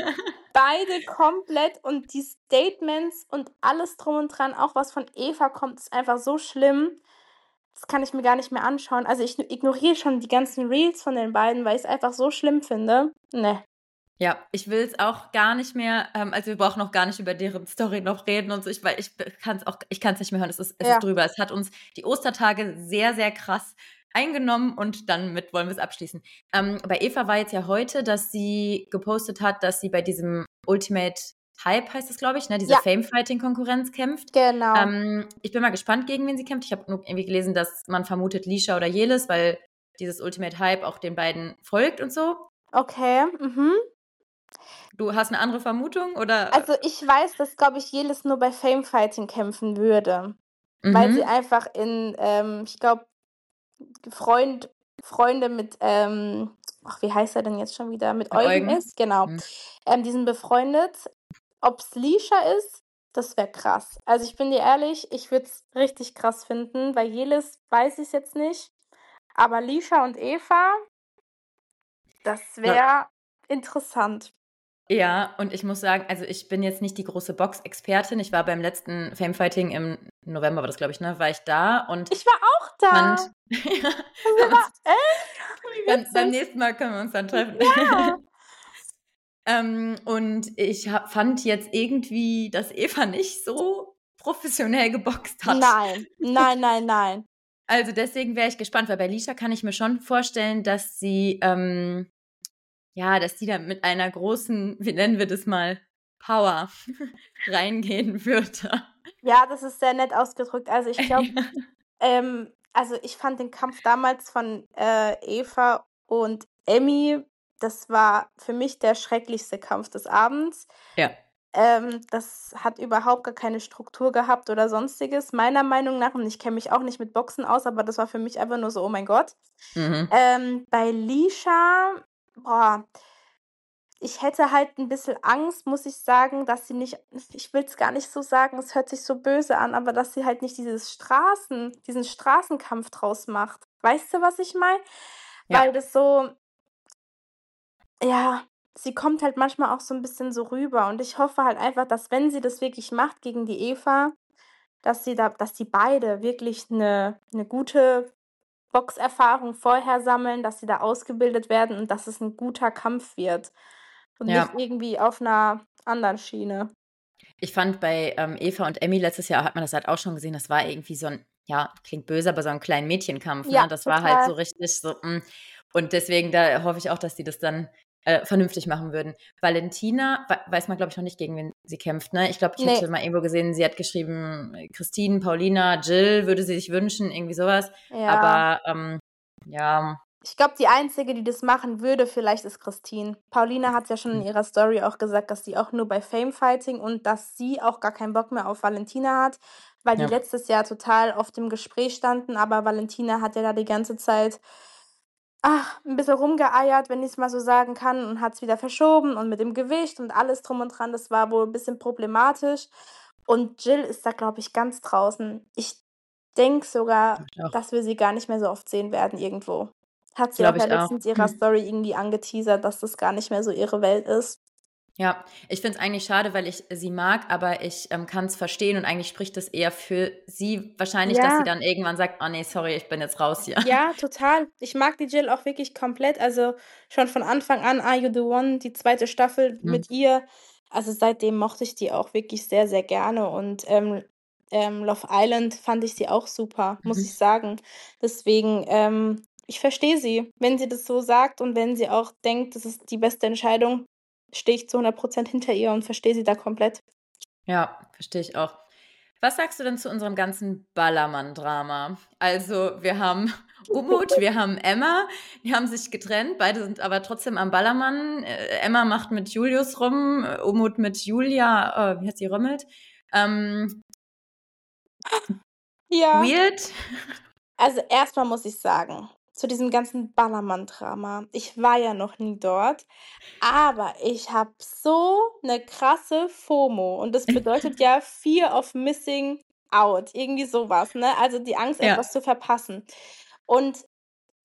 Beide komplett und die Statements und alles drum und dran, auch was von Eva kommt, ist einfach so schlimm. Das kann ich mir gar nicht mehr anschauen. Also ich ignoriere schon die ganzen Reels von den beiden, weil ich es einfach so schlimm finde. Ne. Ja, ich will es auch gar nicht mehr, also wir brauchen auch gar nicht über deren Story noch reden und so, weil ich kann es nicht mehr hören, es ist drüber. Es hat uns die Ostertage sehr, sehr krass eingenommen und dann wollen wir es abschließen. Bei Eva war jetzt ja heute, dass sie gepostet hat, dass sie bei diesem Ultimate Hype, heißt es, glaube ich, ne, diese Fame-Fighting-Konkurrenz kämpft. Genau. Ich bin mal gespannt, gegen wen sie kämpft. Ich habe nur irgendwie gelesen, dass man vermutet Lisha oder Jelis, weil dieses Ultimate Hype auch den beiden folgt und so. Okay, Du hast eine andere Vermutung, oder? Also ich weiß, dass, glaube ich, Jelis nur bei Famefighting kämpfen würde. Weil sie einfach ich glaube, Freunde mit, wie heißt er denn jetzt schon wieder? Mit Eugen ist, genau. Die sind befreundet. Ob's Lisha ist, das wäre krass. Also ich bin dir ehrlich, ich würde es richtig krass finden. Bei Jelis weiß ich es jetzt nicht. Aber Lisha und Eva, das wäre interessant. Ja, und ich muss sagen, also ich bin jetzt nicht die große Box-Expertin. Ich war beim letzten Famefighting im November, war das, glaube ich, ne? War ich da und Ich war auch da. fand, Echt? beim nächsten Mal können wir uns dann treffen. Ja. Und ich fand jetzt irgendwie, dass Eva nicht so professionell geboxt hat. Nein. Also deswegen wäre ich gespannt, weil bei Lisha kann ich mir schon vorstellen, dass sie dass die da mit einer großen, wie nennen wir das mal, Power reingehen würde. Ja, das ist sehr nett ausgedrückt. Also ich glaube, also ich fand den Kampf damals von Eva und Emmy, das war für mich der schrecklichste Kampf des Abends. Ja. Das hat überhaupt gar keine Struktur gehabt oder sonstiges, meiner Meinung nach. Und ich kenne mich auch nicht mit Boxen aus, aber das war für mich einfach nur so, oh mein Gott. Bei Lisha, ich hätte halt ein bisschen Angst, muss ich sagen, dass sie nicht, ich will es gar nicht so sagen, es hört sich so böse an, aber dass sie halt nicht diesen Straßenkampf draus macht. Weißt du, was ich meine? Ja. Weil das so, ja, sie kommt halt manchmal auch so ein bisschen so rüber und ich hoffe halt einfach, dass wenn sie das wirklich macht gegen die Eva, dass die beide wirklich eine gute Boxerfahrung vorher sammeln, dass sie da ausgebildet werden und dass es ein guter Kampf wird und nicht irgendwie auf einer anderen Schiene. Ich fand bei Eva und Emmy letztes Jahr, hat man das halt auch schon gesehen, das war irgendwie so ein, ja, klingt böse, aber so ein kleinen Mädchenkampf, ne? Ja, Das war halt so richtig so, und deswegen, da hoffe ich auch, dass die das dann vernünftig machen würden. Valentina, weiß man, glaube ich, noch nicht, gegen wen sie kämpft, ne? Ich glaube, ich hätte mal irgendwo gesehen, sie hat geschrieben, Christine, Paulina, Jill würde sie sich wünschen, irgendwie sowas. Ja. Aber, ja. Ich glaube, die Einzige, die das machen würde, vielleicht ist Christine. Paulina hat ja schon in ihrer Story auch gesagt, dass sie auch nur bei Famefighting und dass sie auch gar keinen Bock mehr auf Valentina hat, weil die letztes Jahr total auf dem Gespräch standen, aber Valentina hat ja da die ganze Zeit ein bisschen rumgeeiert, wenn ich es mal so sagen kann, und hat es wieder verschoben und mit dem Gewicht und alles drum und dran, das war wohl ein bisschen problematisch. Und Jill ist da, glaube ich, ganz draußen. Ich denke sogar, dass wir sie gar nicht mehr so oft sehen werden irgendwo. Hat sie auch ja letztens ihrer Story irgendwie angeteasert, dass das gar nicht mehr so ihre Welt ist. Ja, ich finde es eigentlich schade, weil ich sie mag, aber ich kann es verstehen und eigentlich spricht das eher für sie wahrscheinlich, dass sie dann irgendwann sagt, oh nee, sorry, ich bin jetzt raus hier. Ja, total. Ich mag die Jill auch wirklich komplett. Also schon von Anfang an Are You the One, die 2. Staffel mit ihr. Also seitdem mochte ich die auch wirklich sehr, sehr gerne. Und Love Island fand ich sie auch super, muss ich sagen. Deswegen, ich verstehe sie. Wenn sie das so sagt und wenn sie auch denkt, das ist die beste Entscheidung, stehe ich zu 100% hinter ihr und verstehe sie da komplett. Ja, verstehe ich auch. Was sagst du denn zu unserem ganzen Ballermann-Drama? Also, wir haben Umut, wir haben Emma, die haben sich getrennt, beide sind aber trotzdem am Ballermann. Emma macht mit Julius rum, Umut mit Julia, wie heißt die, Römmelt? Ja. Weird. Also erstmal muss ich sagen, zu diesem ganzen Ballermann-Drama, ich war ja noch nie dort, aber ich habe so eine krasse FOMO und das bedeutet ja Fear of Missing Out, irgendwie sowas, ne? Also die Angst, etwas zu verpassen. Und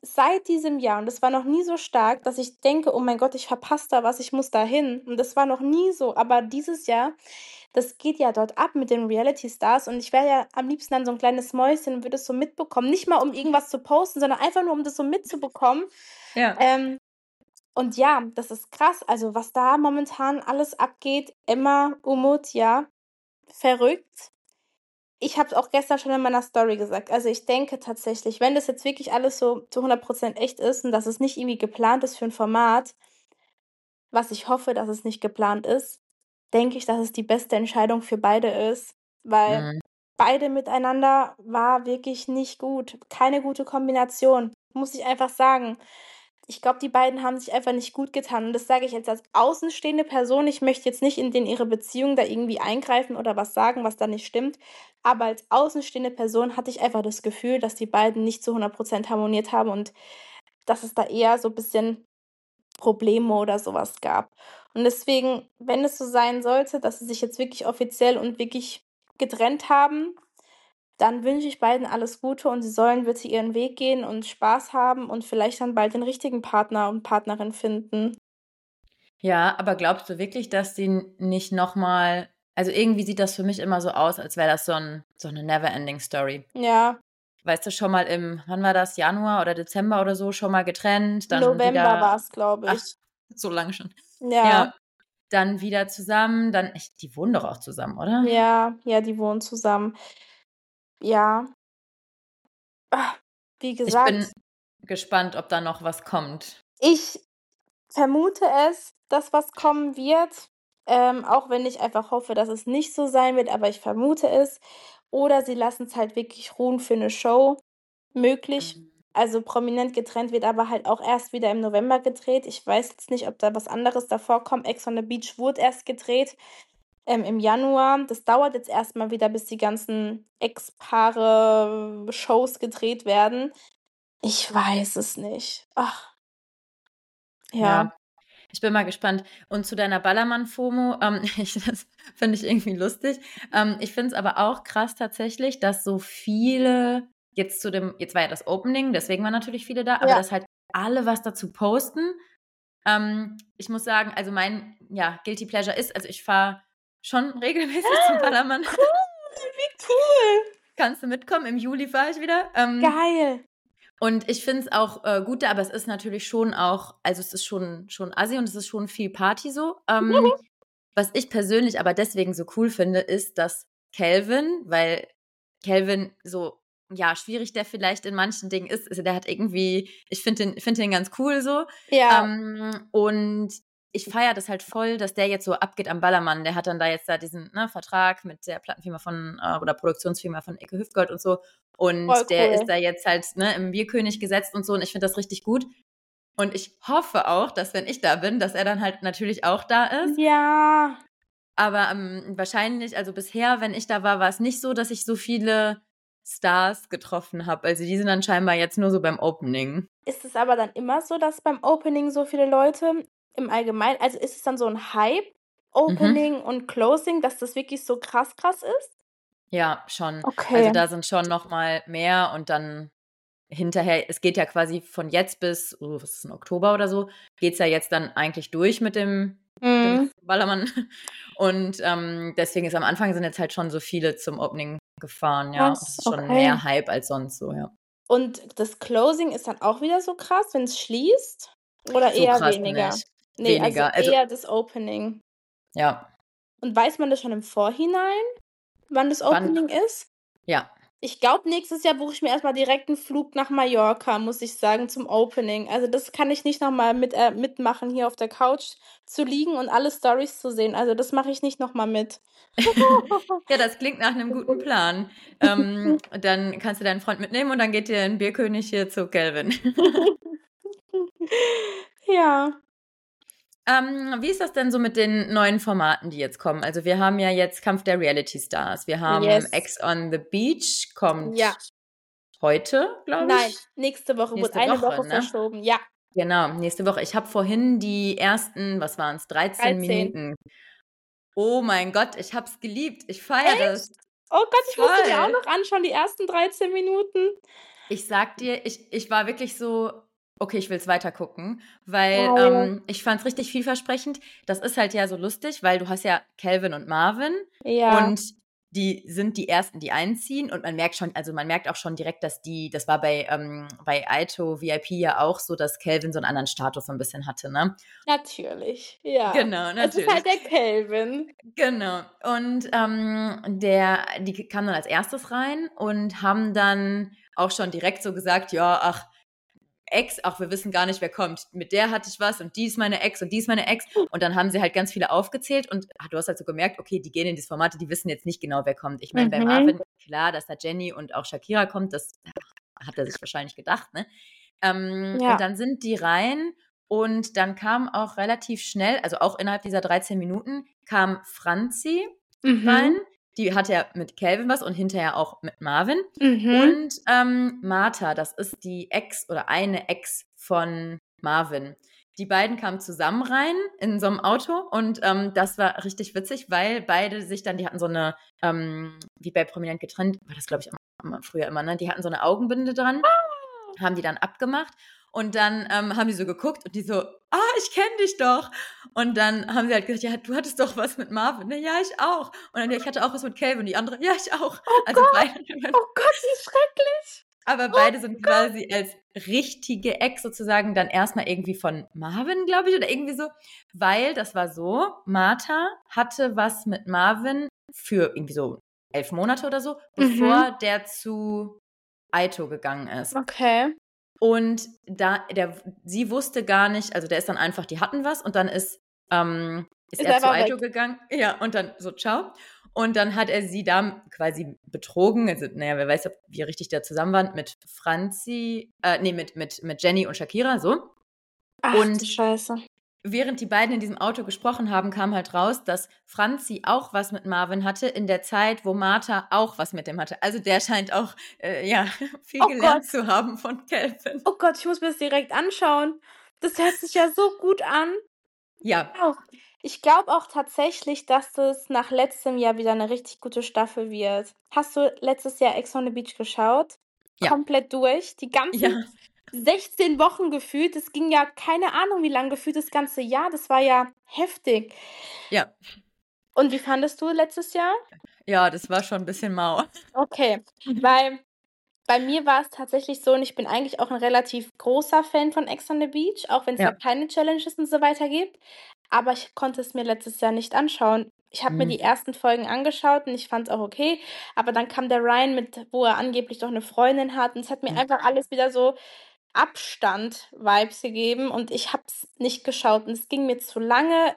seit diesem Jahr, und das war noch nie so stark, dass ich denke: „Oh mein Gott, ich verpasse da was, ich muss da hin." Und das war noch nie so, aber dieses Jahr, das geht ja dort ab mit den Reality-Stars, und ich wäre ja am liebsten dann so 'n kleines Mäuschen und würde es so mitbekommen. Nicht mal, um irgendwas zu posten, sondern einfach nur, um das so mitzubekommen. Ja. Ähm, und ja, das ist krass. Also, was da momentan alles abgeht, Emma, Umut, ja, verrückt. Ich habe es auch gestern schon in meiner Story gesagt. Also, ich denke tatsächlich, wenn das jetzt wirklich alles so zu 100% echt ist und dass es nicht irgendwie geplant ist für 'n Format, was ich hoffe, dass es nicht geplant ist, denke ich, dass es die beste Entscheidung für beide ist, weil Mhm. beide miteinander war wirklich nicht gut. Keine gute Kombination, muss ich einfach sagen. Ich glaube, die beiden haben sich einfach nicht gut getan, und das sage ich jetzt als außenstehende Person. Ich möchte jetzt nicht in ihre Beziehung da irgendwie eingreifen oder was sagen, was da nicht stimmt, aber als außenstehende Person hatte ich einfach das Gefühl, dass die beiden nicht zu 100% harmoniert haben und dass es da eher so ein bisschen Probleme oder sowas gab. Und deswegen, wenn es so sein sollte, dass sie sich jetzt wirklich offiziell und wirklich getrennt haben, dann wünsche ich beiden alles Gute, und sie sollen bitte ihren Weg gehen und Spaß haben und vielleicht dann bald den richtigen Partner und Partnerin finden. Ja, aber glaubst du wirklich, dass die nicht noch mal, also irgendwie sieht das für mich immer so aus, als wäre das so eine Never-Ending Story. Ja, Weißt du, schon mal wann war das, Januar oder Dezember oder so, schon mal getrennt, dann November wieder, war's, glaube ach, ich. so lange schon. Ja, Ja, dann wieder zusammen, die wohnen doch auch zusammen, oder? ja, ja, die wohnen zusammen. Ja, ah, wie Ich bin gesagt, gespannt, ob da noch was kommt. ich vermute es, dass was kommen wird, auch wenn ich einfach hoffe, dass es nicht so sein wird, aber ich vermute es. Oder sie lassen es halt wirklich ruhen für eine Show, möglich. Mhm. Also, prominent getrennt wird aber halt auch erst wieder im November gedreht. Ich weiß jetzt nicht, ob da was anderes davor kommt. Ex on the Beach wurde erst gedreht, im Januar. Das dauert jetzt erst mal wieder, bis die ganzen Ex-Paare Shows gedreht werden. Ich weiß es nicht. Ach, ja. Ja, ich bin mal gespannt. Und zu deiner Ballermann-FOMO, das finde ich irgendwie lustig. Ich finde es aber auch krass tatsächlich, dass so viele jetzt war ja das Opening, deswegen waren natürlich viele da, aber Ja. dass halt alle was dazu posten. Ich muss sagen, also mein, ja, Guilty Pleasure ist, also ich fahre schon regelmäßig zum Ballermann. Cool, wie cool. Kannst du mitkommen? Im Juli fahre ich wieder. Geil. Und ich finde es auch gut da, aber es ist natürlich schon auch, also es ist schon assi und es ist schon viel Party so. Was ich persönlich aber deswegen so cool finde, ist, dass weil Calvin so, ja, schwierig der vielleicht in manchen Dingen ist. Also der hat irgendwie, ich finde den ganz cool so. Ja, Und ich feiere das halt voll, dass der jetzt so abgeht am Ballermann. Der hat dann da jetzt da diesen, ne, Vertrag mit der Plattenfirma oder Produktionsfirma von Ecke Hüftgold und so. voll Und der ist cool. da jetzt halt, ne, im Bierkönig gesetzt und so. Und ich finde das richtig gut. Und ich hoffe auch, dass wenn ich da bin, dass er dann halt natürlich auch da ist. Ja. Aber wahrscheinlich, also bisher, wenn ich da war, war es nicht so, dass ich so viele Stars getroffen habe. Also die sind dann scheinbar jetzt nur so beim Opening. Ist es aber dann immer so, dass beim Opening so viele Leute im Allgemeinen, also, ist es dann so 'n Hype, Mhm. Opening und Closing, dass das wirklich so krass, krass ist? Ja, schon. Also Okay. da sind schon noch mal mehr und dann hinterher, es geht ja quasi von jetzt bis, was ist denn, Oktober oder so, geht's ja jetzt dann eigentlich durch mit dem Mhm. Ballermann. Und deswegen ist am Anfang sind jetzt halt schon so viele zum Opening gefahren, ja. Und das Krass, ist schon okay. mehr Hype als sonst so, ja. Und das Closing ist dann auch wieder so krass, wenn's schließt, oder So eher krass weniger? nicht. Ne, also Weniger. Also, eher das Opening. ja, Und weiß man das schon im Vorhinein, wann das wann Opening ist? ja. Ich glaube, nächstes Jahr buche ich mir erst mal direkt 'n Flug nach Mallorca, muss ich sagen, zum Opening. Also, das kann ich nicht noch mal mitmachen, hier auf der Couch zu liegen und alle Storys zu sehen. Also, das mache ich nicht noch mal mit. Ja, das klingt nach 'nem guten Plan. Dann kannst du deinen Freund mitnehmen und dann geht ihr in Bierkönig hier zu Calvin. Ja. Wie ist das denn so mit den neuen Formaten, die jetzt kommen? Also, wir haben ja jetzt Kampf der Reality Stars. Wir haben Yes. Ex on the Beach, Ja. kommt heute, glaube Nein, ich. nächste Woche wurde Nächste eine Woche, Woche ne? verschoben. Ja, Genau, nächste Woche. Ich habe vorhin die ersten, was waren's, 13 13. Minuten. Oh mein Gott, ich habe es geliebt. Ich feiere das Echt? Oh Gott, ich muss die mir auch voll. noch anschauen, die ersten 13 Minuten. Ich sag dir, ich war wirklich so, okay, ich will es weiter gucken, weil Geil. ich fand es richtig vielversprechend. Das ist halt ja so lustig, weil du hast ja Calvin und Marvin Ja, und die sind die Ersten, die einziehen und man merkt schon, also man merkt auch schon direkt, dass das war bei Aito VIP ja auch so, dass Calvin so einen anderen Status so ein bisschen hatte, ne? natürlich. Ja. Genau, Es ist halt natürlich. der Kelvin. Genau. Und die kamen dann als erstes rein und haben dann auch schon direkt so gesagt, ja, ach, Ex, ach, wir wissen gar nicht, wer kommt. Mit der hatte ich was und die ist meine Ex und die ist meine Ex. Und dann haben sie halt ganz viele aufgezählt und du hast halt so gemerkt, okay, die gehen in dieses Format, die wissen jetzt nicht genau, wer kommt. Ich meine, bei Mhm. Marvin, klar, dass da Jenny und auch Shakira kommt, das hat er sich wahrscheinlich gedacht, ne? Und Ja. dann sind die rein und dann kam auch relativ schnell, also auch innerhalb dieser 13 Minuten, kam Franzi rein. Mhm. Die hatte ja mit Calvin was und hinterher auch mit Marvin. Mhm. Und Martha, das ist die Ex oder eine Ex von Marvin. Die beiden kamen zusammen rein in so einem Auto und das war richtig witzig, weil beide sich dann, die hatten so eine, wie bei Prominent getrennt, war das glaube ich früher immer, ne? Die hatten so eine Augenbinde dran, haben die dann abgemacht und dann haben die so geguckt und die so, ich kenne dich doch. Und dann haben sie halt gesagt, ja, du hattest doch was mit Marvin. Ne? Ja, ich auch. Und dann, ja, ich hatte auch was mit Calvin. Die andere, ja, ich auch. Oh Also Gott, beide, oh Gott, wie schrecklich. aber Oh beide sind Gott. quasi als richtige Ex sozusagen dann erstmal irgendwie von Marvin, glaube ich, oder irgendwie so. Weil das war so, Martha hatte was mit Marvin für irgendwie so 11 Monate oder so, Mhm. bevor der zu Aito gegangen ist. Okay. Und sie wusste gar nicht, also der ist dann einfach, die hatten was und dann ist Ist er zu einfach Aito weg. gegangen. Ja, und dann so, ciao. Und dann hat er sie da quasi betrogen. Also, naja, wer weiß, wie richtig da zusammen waren, mit Franzi, nee, mit Jenny und Shakira, so. Ach du Und Scheiße. während die beiden in diesem Auto gesprochen haben, kam halt raus, dass Franzi auch was mit Marvin hatte in der Zeit, wo Martha auch was mit dem hatte. Also der scheint auch, ja, viel Oh Gott. gelernt zu haben von Kelvin. Oh Gott, ich muss mir das direkt anschauen. Das hört sich ja so gut an. Ja, Wow. Ich glaube auch tatsächlich, dass das nach letztem Jahr wieder eine richtig gute Staffel wird. Hast du letztes Jahr Ex on the Beach geschaut? ja, Komplett durch? Die ganzen ja, 16 Wochen gefühlt. Das ging ja keine Ahnung, wie lang gefühlt das ganze Jahr. Das war ja heftig. ja, Und wie fandest du letztes Jahr? ja, das war schon ein bisschen mau. Okay, weil bei mir war es tatsächlich so und ich bin eigentlich auch ein relativ großer Fan von Ex on the Beach, auch wenn es da Ja. keine Challenges und so weiter gibt. Aber ich konnte es mir letztes Jahr nicht anschauen. Ich habe mir Hm. die ersten Folgen angeschaut und ich fand es auch okay. Aber dann kam der Ryan mit, wo er angeblich doch eine Freundin hat. Und es hat mir Hm. einfach alles wieder so Abstand-Vibes gegeben und ich habe es nicht geschaut. Und es ging mir zu lange.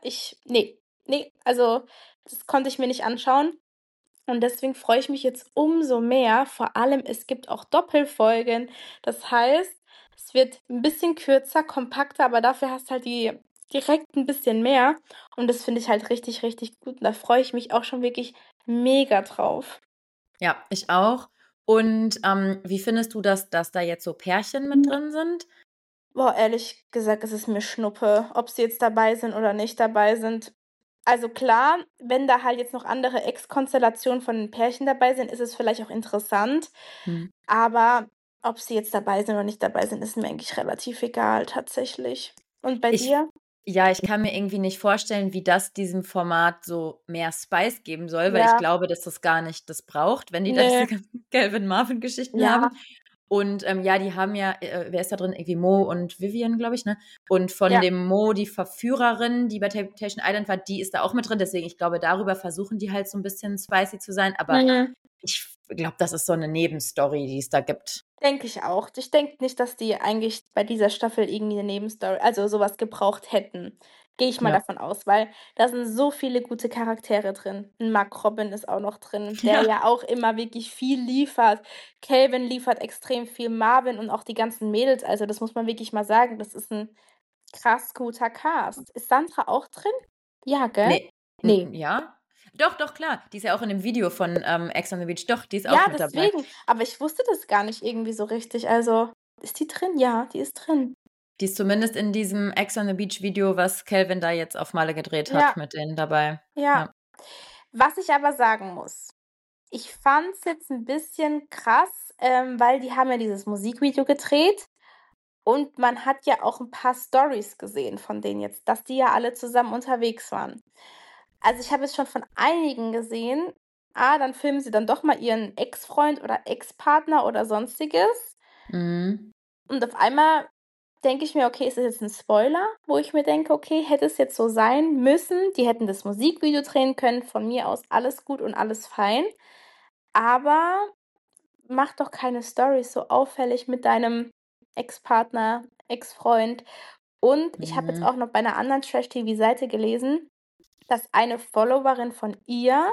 Nee, also das konnte ich mir nicht anschauen. Und deswegen freue ich mich jetzt umso mehr. Vor allem, es gibt auch Doppelfolgen. Das heißt, es wird ein bisschen kürzer, kompakter, aber dafür hast halt die direkt ein bisschen mehr. Und das finde ich halt richtig, richtig gut. Und da freue ich mich auch schon wirklich mega drauf. Ja, ich auch. Und wie findest du das, dass da jetzt so Pärchen mit drin sind? Boah, ehrlich gesagt, es ist mir Schnuppe, ob sie jetzt dabei sind oder nicht dabei sind. Also klar, wenn da halt jetzt noch andere Ex-Konstellationen von den Pärchen dabei sind, ist es vielleicht auch interessant. Hm. Aber ob sie jetzt dabei sind oder nicht dabei sind, ist mir eigentlich relativ egal tatsächlich. Und bei Ich, dir? ja, ich kann mir irgendwie nicht vorstellen, wie das diesem Format so mehr Spice geben soll, weil ich Ja, glaube, dass das gar nicht das braucht, wenn die da diese ne, ganzen Calvin-Marvin-Geschichten haben. ja, Und ja, die haben ja, wer ist da drin? Irgendwie Mo und Vivian, glaube ich, ne? Und von ja, dem Mo, die Verführerin, die bei Temptation Island war, die ist da auch mit drin. Deswegen, ich glaube, darüber versuchen die halt so ein bisschen spicy zu sein. Aber mhm, ich glaube, das ist so eine Nebenstory, die es da gibt. denke ich auch. Ich denke nicht, dass die eigentlich bei dieser Staffel irgendwie 'ne Nebenstory also sowas gebraucht hätten. Gehe ich mal Ja. davon aus, weil da sind so viele gute Charaktere drin. 'N Mark Robin ist auch noch drin, der Ja. ja auch immer wirklich viel liefert. Calvin liefert extrem viel, Marvin und auch die ganzen Mädels. Also, das muss man wirklich mal sagen, das ist 'n krass guter Cast. Ist Sandra auch drin? Ja, gell? Ne, Ne. ja. Doch, doch, klar. Die ist ja auch in dem Video von Ex on the Beach. Doch, die ist auch Ja, mit dabei. deswegen. Aber ich wusste das gar nicht irgendwie so richtig. Also, ist die drin? Ja, die ist drin. Die ist zumindest in diesem Ex on the Beach Video, was Calvin da jetzt auf Malle gedreht hat, Ja, mit denen dabei. ja. Ja. Was ich aber sagen muss, Ich fand's jetzt ein bisschen krass, weil die haben ja dieses Musikvideo gedreht und man hat ja auch ein paar Stories gesehen von denen jetzt, dass die ja alle zusammen unterwegs waren. Also, ich habe jetzt schon von einigen gesehen, dann filmen sie dann doch mal ihren Ex-Freund oder Ex-Partner oder Sonstiges. Mhm. Und auf einmal denke ich mir: „Okay, ist das jetzt ein Spoiler?“ Wo ich mir denke: „Okay, hätte es jetzt so sein müssen. Die hätten das Musikvideo drehen können, von mir aus alles gut und alles fein. Aber mach doch keine Storys so auffällig mit deinem Ex-Partner, Ex-Freund.“ Und ich habe jetzt Mhm. auch noch bei einer anderen Trash-TV-Seite gelesen, dass eine Followerin von ihr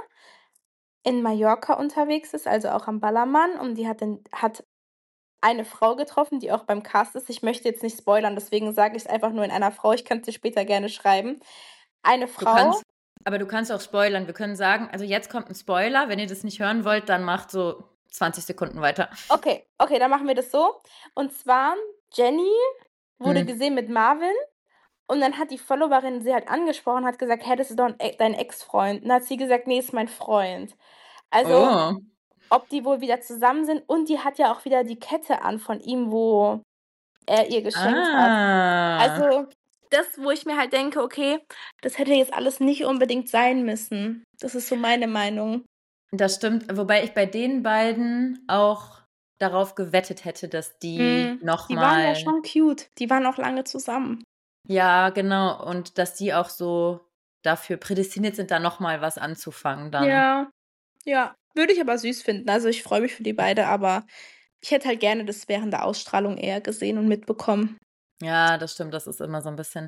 in Mallorca unterwegs ist, also auch am Ballermann, und die hat eine Frau getroffen, die auch beim Cast ist. Ich möchte jetzt nicht spoilern, deswegen sage ich es einfach nur in einer Frau. Ich kann's dir später gerne schreiben. Eine Du Frau. kannst, aber du kannst auch spoilern. Wir können sagen, also jetzt kommt ein Spoiler. Wenn ihr das nicht hören wollt, dann macht so 20 Sekunden weiter. Okay, okay, dann machen wir das so. Und zwar, Jenny wurde Hm. gesehen mit Marvin und dann hat die Followerin sie halt angesprochen, hat gesagt: „Hey, das ist doch dein Ex-Freund.“ Und dann hat sie gesagt: „Nee, ist mein Freund.“ Also, Oh. ob die wohl wieder zusammen sind, und die hat ja auch wieder die Kette an von ihm, wo er ihr geschenkt hat. Ah. Also, das, wo ich mir halt denke: „Okay, das hätte jetzt alles nicht unbedingt sein müssen.“ Das ist so meine Meinung. Das stimmt, wobei ich bei den beiden auch darauf gewettet hätte, dass die noch Die waren ja mal, schon cute. Die waren auch lange zusammen. ja, genau, und dass die auch so dafür prädestiniert sind, da noch mal was anzufangen dann. Ja, ja. Würde ich aber süß finden. Also, ich freue mich für die beide, aber ich hätte halt gerne das während der Ausstrahlung eher gesehen und mitbekommen. Ja, das stimmt, das ist immer so ein bisschen.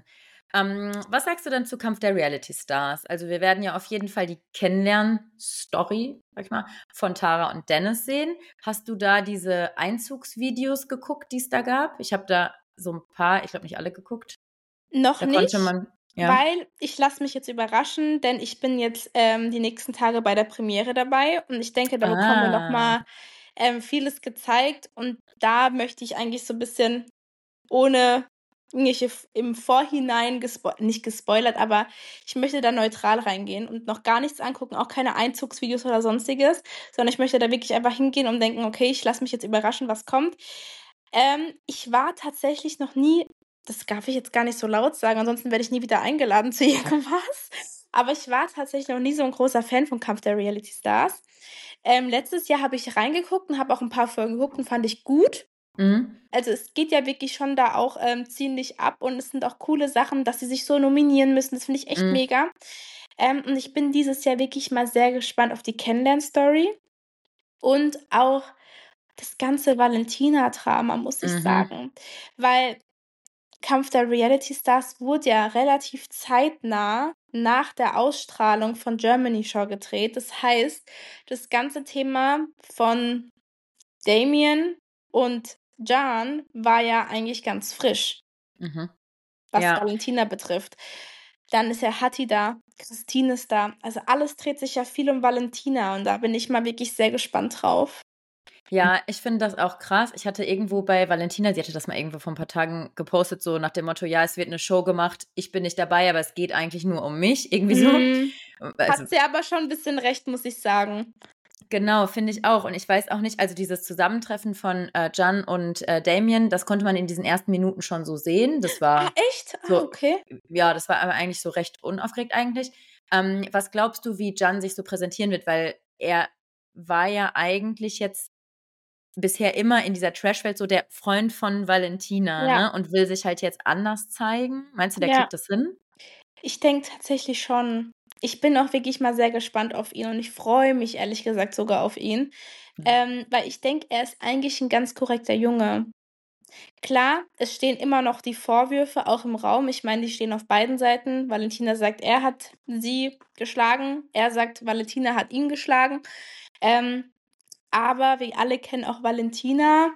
Was sagst du denn zu Kampf der Reality Stars? Also, wir werden ja auf jeden Fall die Kennenlern-Story, sag ich mal, von Tara und Dennis sehen. Hast du da diese Einzugsvideos geguckt, die es da gab? Ich habe da so ein paar, ich glaube nicht alle geguckt. Noch Da konnte nicht, man, ja? weil ich lasse mich jetzt überraschen, denn ich bin jetzt, die nächsten Tage bei der Premiere dabei und ich denke, da bekommen wir noch Ah, mal, vieles gezeigt, und da möchte ich eigentlich so 'n bisschen ohne irgendwelche im Vorhinein nicht gespoilert, aber ich möchte da neutral reingehen und noch gar nichts angucken, auch keine Einzugsvideos oder Sonstiges, sondern ich möchte da wirklich einfach hingehen und denken: „Okay, ich lasse mich jetzt überraschen, was kommt.“ Ich war tatsächlich noch nie, das darf ich jetzt gar nicht so laut sagen, ansonsten werde ich nie wieder eingeladen zu irgendwas, aber ich war tatsächlich noch nie so 'n großer Fan von Kampf der Reality Stars. Letztes Jahr habe ich reingeguckt und habe auch 'n paar Folgen geguckt und fand ich gut. mhm, Also, es geht ja wirklich schon da auch, ziemlich ab, und es sind auch coole Sachen, dass sie sich so nominieren müssen. Das finde ich echt mhm, mega. Und ich bin dieses Jahr wirklich mal sehr gespannt auf die Kennenlern-Story und auch das ganze Valentina-Drama, muss ich mhm, sagen. Weil Kampf der Reality Stars wurde ja relativ zeitnah nach der Ausstrahlung von Germany Show gedreht. Das heißt, das ganze Thema von Damien und Jan war ja eigentlich ganz frisch, mhm. was Ja. Valentina betrifft. Dann ist ja Hatti da, Christine ist da. Also, alles dreht sich ja viel um Valentina und da bin ich mal wirklich sehr gespannt drauf. Ja, ich finde das auch krass. Ich hatte irgendwo bei Valentina, sie hatte das mal irgendwo vor ein paar Tagen gepostet, so nach dem Motto: „Ja, es wird eine Show gemacht, ich bin nicht dabei, aber es geht eigentlich nur um mich“, irgendwie so. Mhm. Also, Hat sie aber schon 'n bisschen recht, muss ich sagen. genau, finde ich auch. Und ich weiß auch nicht, also dieses Zusammentreffen von, Can und, Damien, das konnte man in diesen ersten Minuten schon so sehen. Das Ah, war echt? Ah, so, okay. ja, das war aber eigentlich so recht unaufgeregt eigentlich. Was glaubst du, wie Can sich so präsentieren wird? Weil er war ja eigentlich jetzt bisher immer in dieser Trashwelt so der Freund von Valentina, Ja, ne, und will sich halt jetzt anders zeigen. Meinst du, der ja. kriegt das hin? Ich denke tatsächlich schon. Ich bin auch wirklich mal sehr gespannt auf ihn und ich freue mich ehrlich gesagt sogar auf ihn, Mhm. weil ich denke, er ist eigentlich 'n ganz korrekter Junge. Klar, es stehen immer noch die Vorwürfe auch im Raum. Ich meine, die stehen auf beiden Seiten. Valentina sagt, er hat sie geschlagen. Er sagt, Valentina hat ihn geschlagen. Ähm, aber wir alle kennen auch Valentina.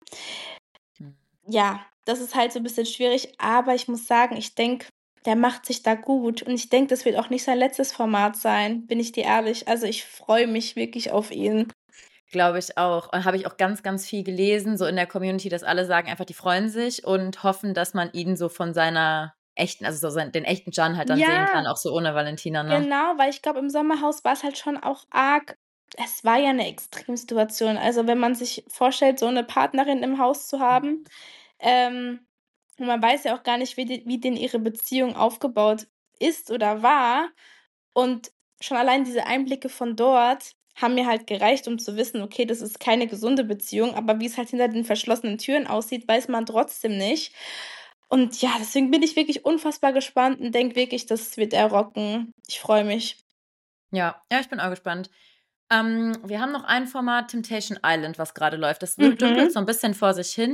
Mhm. Ja, das ist halt so ein bisschen schwierig, aber ich muss sagen, ich denke, der macht sich da gut und ich denke, das wird auch nicht sein letztes Format sein, bin ich dir ehrlich. Also, ich freue mich wirklich auf ihn. Glaube ich auch. Habe ich auch ganz, ganz viel gelesen, so in der Community, dass alle sagen einfach, die freuen sich und hoffen, dass man ihn so von seiner echten, also so den echten Can halt dann sehen kann, Ja, auch so ohne Valentina, ne? genau, weil ich glaube, im Sommerhaus war es halt schon auch arg es war ja eine Extremsituation. Also, wenn man sich vorstellt, so eine Partnerin im Haus zu haben, ähm, und man weiß ja auch gar nicht, wie denn ihre Beziehung aufgebaut ist oder war. Und schon allein diese Einblicke von dort haben mir halt gereicht, um zu wissen: „Okay, das ist keine gesunde Beziehung“, aber wie es halt hinter den verschlossenen Türen aussieht, weiß man trotzdem nicht. Und ja, deswegen bin ich wirklich unfassbar gespannt und denke wirklich, das wird er rocken. Ich freue mich. Ja, ja, ich bin auch gespannt. Wir haben noch ein Format, Temptation Island, was gerade läuft. Das dümpelt Mhm. so ein bisschen vor sich hin.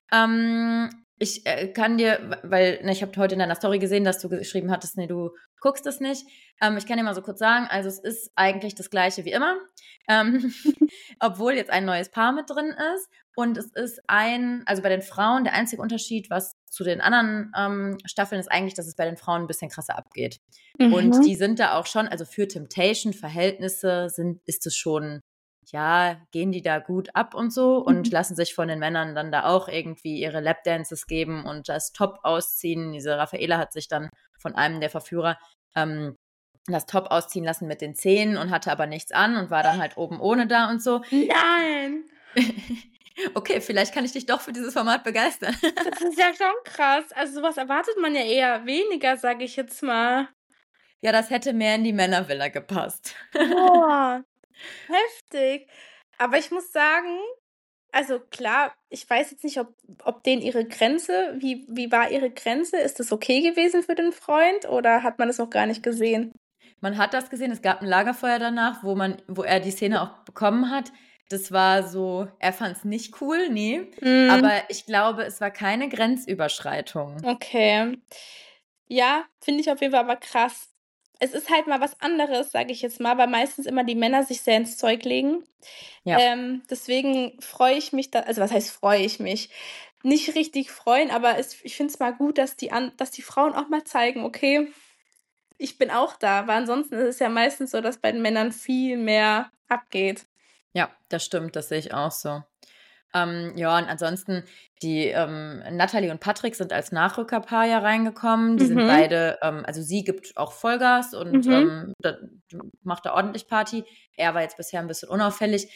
Ich kann dir, weil ich habe heute in deiner Story gesehen, dass du geschrieben hattest, nee, du guckst es nicht. Ich kann dir mal so kurz sagen, also es ist eigentlich das Gleiche wie immer, ähm, obwohl jetzt ein neues Paar mit drin ist. Und es ist also bei den Frauen, der einzige Unterschied, was zu den anderen Staffeln ist eigentlich, dass es bei den Frauen ein bisschen krasser abgeht. Und Mhm. die sind da auch schon, also für Temptation-Verhältnisse ist es schon, ja, gehen die da gut ab und so und lassen sich von den Männern dann da auch irgendwie ihre Lapdances geben und das Top ausziehen. Diese Raffaela hat sich dann von einem der Verführer das Top ausziehen lassen mit den Zähnen und hatte aber nichts an und war dann halt oben ohne da und so. Nein, Okay, vielleicht kann ich dich doch für dieses Format begeistern. das ist ja schon krass. Also, so was erwartet man ja eher weniger, sage ich jetzt mal. Ja, das hätte mehr in die Männervilla gepasst. Boah, heftig. Aber ich muss sagen, also klar, ich weiß jetzt nicht, ob denen ihre Grenze, wie war ihre Grenze? Ist das okay gewesen für den Freund oder hat man das noch gar nicht gesehen? Man hat das gesehen, es gab ein Lagerfeuer danach, wo er die Szene auch bekommen hat. Das war so, er fand es nicht cool, nee. Mhm. Aber ich glaube, es war keine Grenzüberschreitung. Okay. Ja, finde ich auf jeden Fall aber krass. Es ist halt mal was anderes, sage ich jetzt mal, weil meistens immer die Männer sich sehr ins Zeug legen. Ja, Deswegen freue ich mich da, also was heißt freue ich mich? Nicht richtig freuen, aber ich finde es mal gut, dass die Frauen auch mal zeigen, okay, ich bin auch da, weil ansonsten ist es ja meistens so, dass bei den Männern viel mehr abgeht. ja, das stimmt, das sehe ich auch so. Ja, und ansonsten, die Natalie und Patrick sind als Nachrückerpaar ja reingekommen. Die sind Mhm, beide, also sie gibt auch Vollgas und mhm. macht da ordentlich Party. Er war jetzt bisher ein bisschen unauffällig.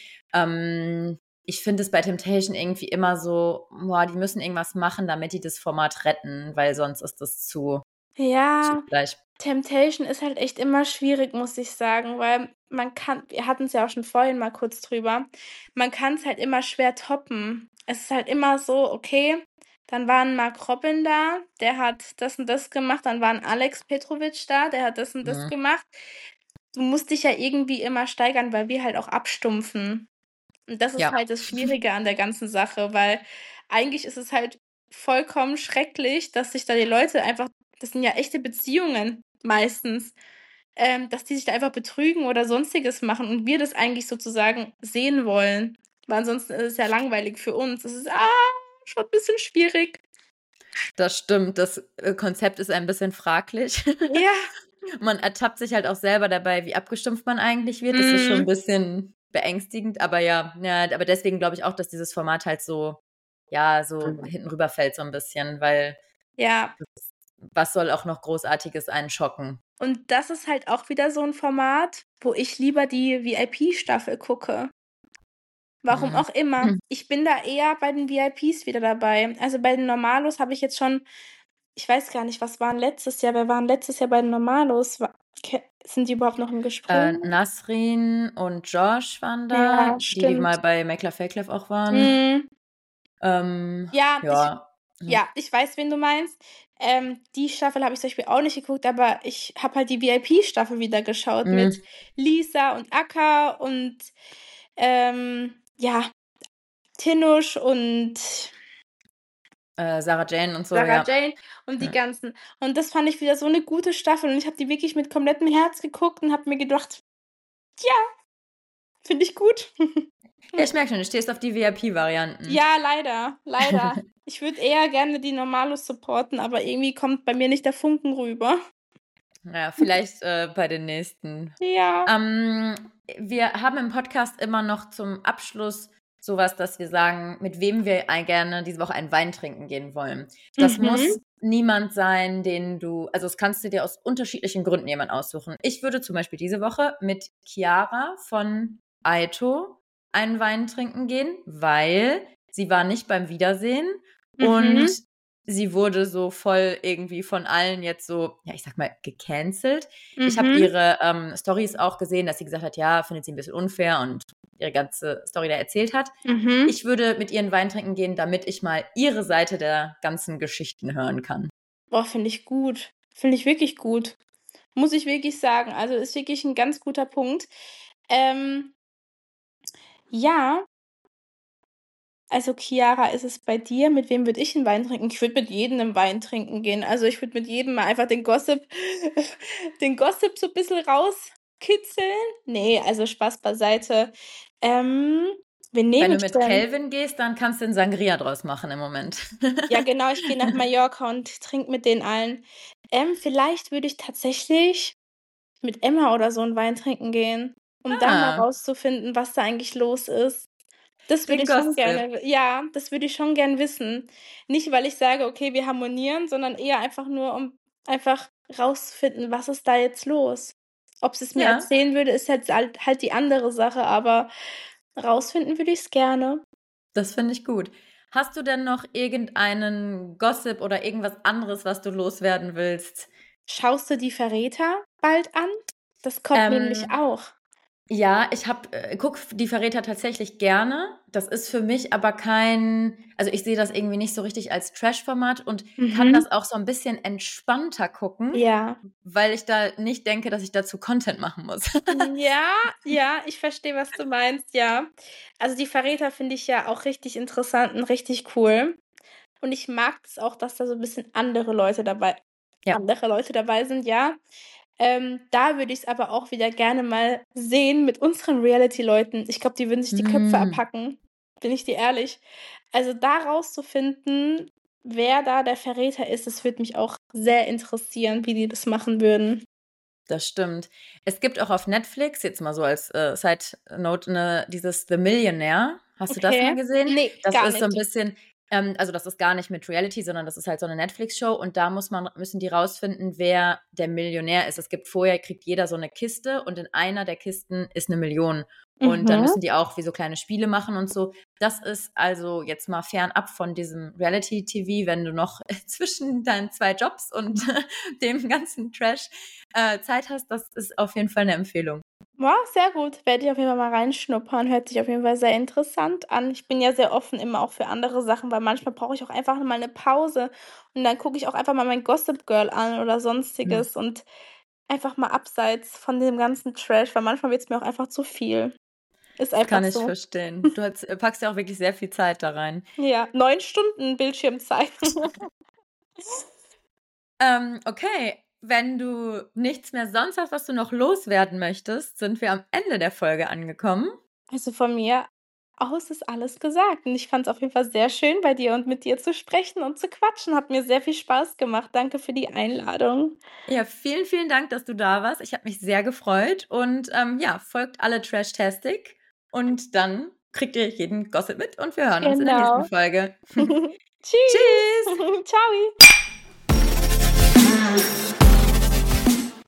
Ich finde es bei Temptation irgendwie immer so, boah, die müssen irgendwas machen, damit die das Format retten, weil sonst ist das zu Ja, gleich. Temptation ist halt echt immer schwierig, muss ich sagen, weil wir hatten es ja auch schon vorhin mal kurz drüber, man kann es halt immer schwer toppen. Es ist halt immer so, okay, dann war 'n Mark Robin da, der hat das und das gemacht, dann war 'n Alex Petrovic da, der hat das und das Mhm. gemacht. Du musst dich ja irgendwie immer steigern, weil wir halt auch abstumpfen. Und das ist Ja, halt das Schwierige an der ganzen Sache, weil eigentlich ist es halt vollkommen schrecklich, dass sich da die Leute einfach, das sind ja echte Beziehungen meistens, dass die sich da einfach betrügen oder Sonstiges machen und wir das eigentlich sozusagen sehen wollen. Weil ansonsten ist es ja langweilig für uns. Es ist, schon ein bisschen schwierig. das stimmt. Das Konzept ist ein bisschen fraglich. Ja. Man ertappt sich halt auch selber dabei, wie abgestumpft man eigentlich wird. Das ist schon ein Mhm. bisschen beängstigend, aber ja, aber deswegen glaube ich auch, dass dieses Format halt so, ja, so hinten rüberfällt so ein bisschen, weil Ja. was soll auch noch Großartiges einen schocken? Und das ist halt auch wieder so ein Format, wo ich lieber die VIP-Staffel gucke. Warum Mhm. auch immer. Ich bin da eher bei den VIPs wieder dabei. Also, bei den Normalos habe ich jetzt schon, ich weiß gar nicht, was waren letztes Jahr? Wer waren letztes Jahr bei den Normalos? Sind die überhaupt noch im Gespräch? Nasrin und Josh waren Ja, da, die mal stimmt. bei Make Love Fake Love auch waren. Mhm. Ja, Ja. ja, ich weiß, wen du meinst. Die Staffel habe ich zum Beispiel auch nicht geguckt, aber ich habe halt die VIP-Staffel wieder geschaut mit Mhm. Lisa und Akka und, ja, Tinusch und Sarah Jane und so, Sarah ja. Jane und die Ja. ganzen. Und das fand ich wieder so eine gute Staffel und ich habe die wirklich mit komplettem Herz geguckt und habe mir gedacht: „Ja, finde ich gut.“ Ja, ich merke schon, du stehst auf die VIP-Varianten. Ja, leider, leider. Ich würde eher gerne die Normalos supporten, aber irgendwie kommt bei mir nicht der Funken rüber. Ja, vielleicht bei den nächsten. Ja. Ähm, Wir haben im Podcast immer noch zum Abschluss sowas, dass wir sagen, mit wem wir gerne diese Woche einen Wein trinken gehen wollen. Das muss Mhm. niemand sein, also das kannst du dir aus unterschiedlichen Gründen jemand aussuchen. Ich würde zum Beispiel diese Woche mit Chiara von Aito einen Wein trinken gehen, weil sie war nicht beim Wiedersehen und Mhm. sie wurde so voll irgendwie von allen jetzt so, ja, ich sag mal, gecancelt. Ich habe Mhm. ihre Stories auch gesehen, dass sie gesagt hat, ja, findet sie ein bisschen unfair und ihre ganze Story da erzählt hat. Mhm. Ich würde mit ihren Wein trinken gehen, damit ich mal ihre Seite der ganzen Geschichten hören kann. Boah, finde ich gut. Finde ich wirklich gut. Muss ich wirklich sagen. Also ist wirklich ein ganz guter Punkt. Ähm, ja, also Chiara, ist es bei dir? Mit wem würde ich einen Wein trinken? Ich würde mit jedem einen Wein trinken gehen. Also ich würde mit jedem mal einfach den Gossip, den Gossip so ein bisschen rauskitzeln. Nee, also Spaß beiseite. Ähm, wen Wenn nehme du ich mit denn? Calvin gehst, dann kannst du einen Sangria draus machen im Moment. Ja, genau, ich gehe nach Mallorca und trinke mit denen allen. Vielleicht würde ich tatsächlich mit Emma oder so einen Wein trinken gehen, um da mal Ah, rauszufinden, was da eigentlich los ist. Das würde den ich schon Gossip. gerne, ja, das würde ich schon gern wissen. Nicht, weil ich sage, okay, wir harmonieren, sondern eher einfach nur, um einfach rauszufinden, was ist da jetzt los. Ob sie es mir Ja, erzählen würde, ist halt die andere Sache, aber rausfinden würde ich es gerne. das finde ich gut. Hast du denn noch irgendeinen Gossip oder irgendwas anderes, was du loswerden willst? Schaust du die Verräter bald an? Das kommt nämlich Ähm, auch. Ja, guck die Verräter tatsächlich gerne. Das ist für mich aber kein, also ich sehe das irgendwie nicht so richtig als Trash-Format und kann Mhm. das auch so ein bisschen entspannter gucken, Ja. weil ich da nicht denke, dass ich dazu Content machen muss. Ja, ja, ich verstehe, was du meinst, ja. Also die Verräter finde ich ja auch richtig interessant und richtig cool. Und ich mag es auch, dass da so ein bisschen Ja. andere Leute dabei sind, ja. Da würde ich es aber auch wieder gerne mal sehen mit unseren Reality-Leuten. Ich glaube, die würden sich die Köpfe Mm, abhacken, bin ich dir ehrlich. Also da rauszufinden, wer da der Verräter ist, das würde mich auch sehr interessieren, wie die das machen würden. Das stimmt. Es gibt auch auf Netflix, jetzt mal so als Side Note, dieses The Millionaire. Hast du das mal Okay. gesehen? Nee, Das gar ist so ein nicht. bisschen, also das ist gar nicht mit Reality, sondern das ist halt so eine Netflix-Show und da müssen die rausfinden, wer der Millionär ist. Kriegt jeder so eine Kiste und in einer der Kisten ist 1 Million. Und dann Mhm. müssen die auch wie so kleine Spiele machen und so. Das ist also jetzt mal fernab von diesem Reality-TV, wenn du noch zwischen deinen 2 Jobs und dem ganzen Trash Zeit hast, das ist auf jeden Fall eine Empfehlung. Ja, sehr gut. Werde ich auf jeden Fall mal reinschnuppern. Hört sich auf jeden Fall sehr interessant an. Ich bin ja sehr offen immer auch für andere Sachen, weil manchmal brauche ich auch einfach mal eine Pause und dann gucke ich auch einfach mal mein Gossip Girl an oder Mhm. Sonstiges und einfach mal abseits von dem ganzen Trash, weil manchmal wird es mir auch einfach zu viel. Ist Das einfach kann ich so. verstehen. Packst ja auch wirklich sehr viel Zeit da rein. Ja, 9 Stunden Bildschirmzeit. Okay, wenn du nichts mehr sonst hast, was du noch loswerden möchtest, sind wir am Ende der Folge angekommen. Also von mir aus ist alles gesagt. Und ich fand es auf jeden Fall sehr schön, bei dir und mit dir zu sprechen und zu quatschen. Hat mir sehr viel Spaß gemacht. Danke für die Einladung. Ja, vielen, vielen Dank, dass du da warst. Ich habe mich sehr gefreut und ja, folgt alle Trashtastic und dann kriegt ihr jeden Gossip mit und wir hören uns in der nächsten Genau. Folge. Tschüss. Tschüss! Ciao.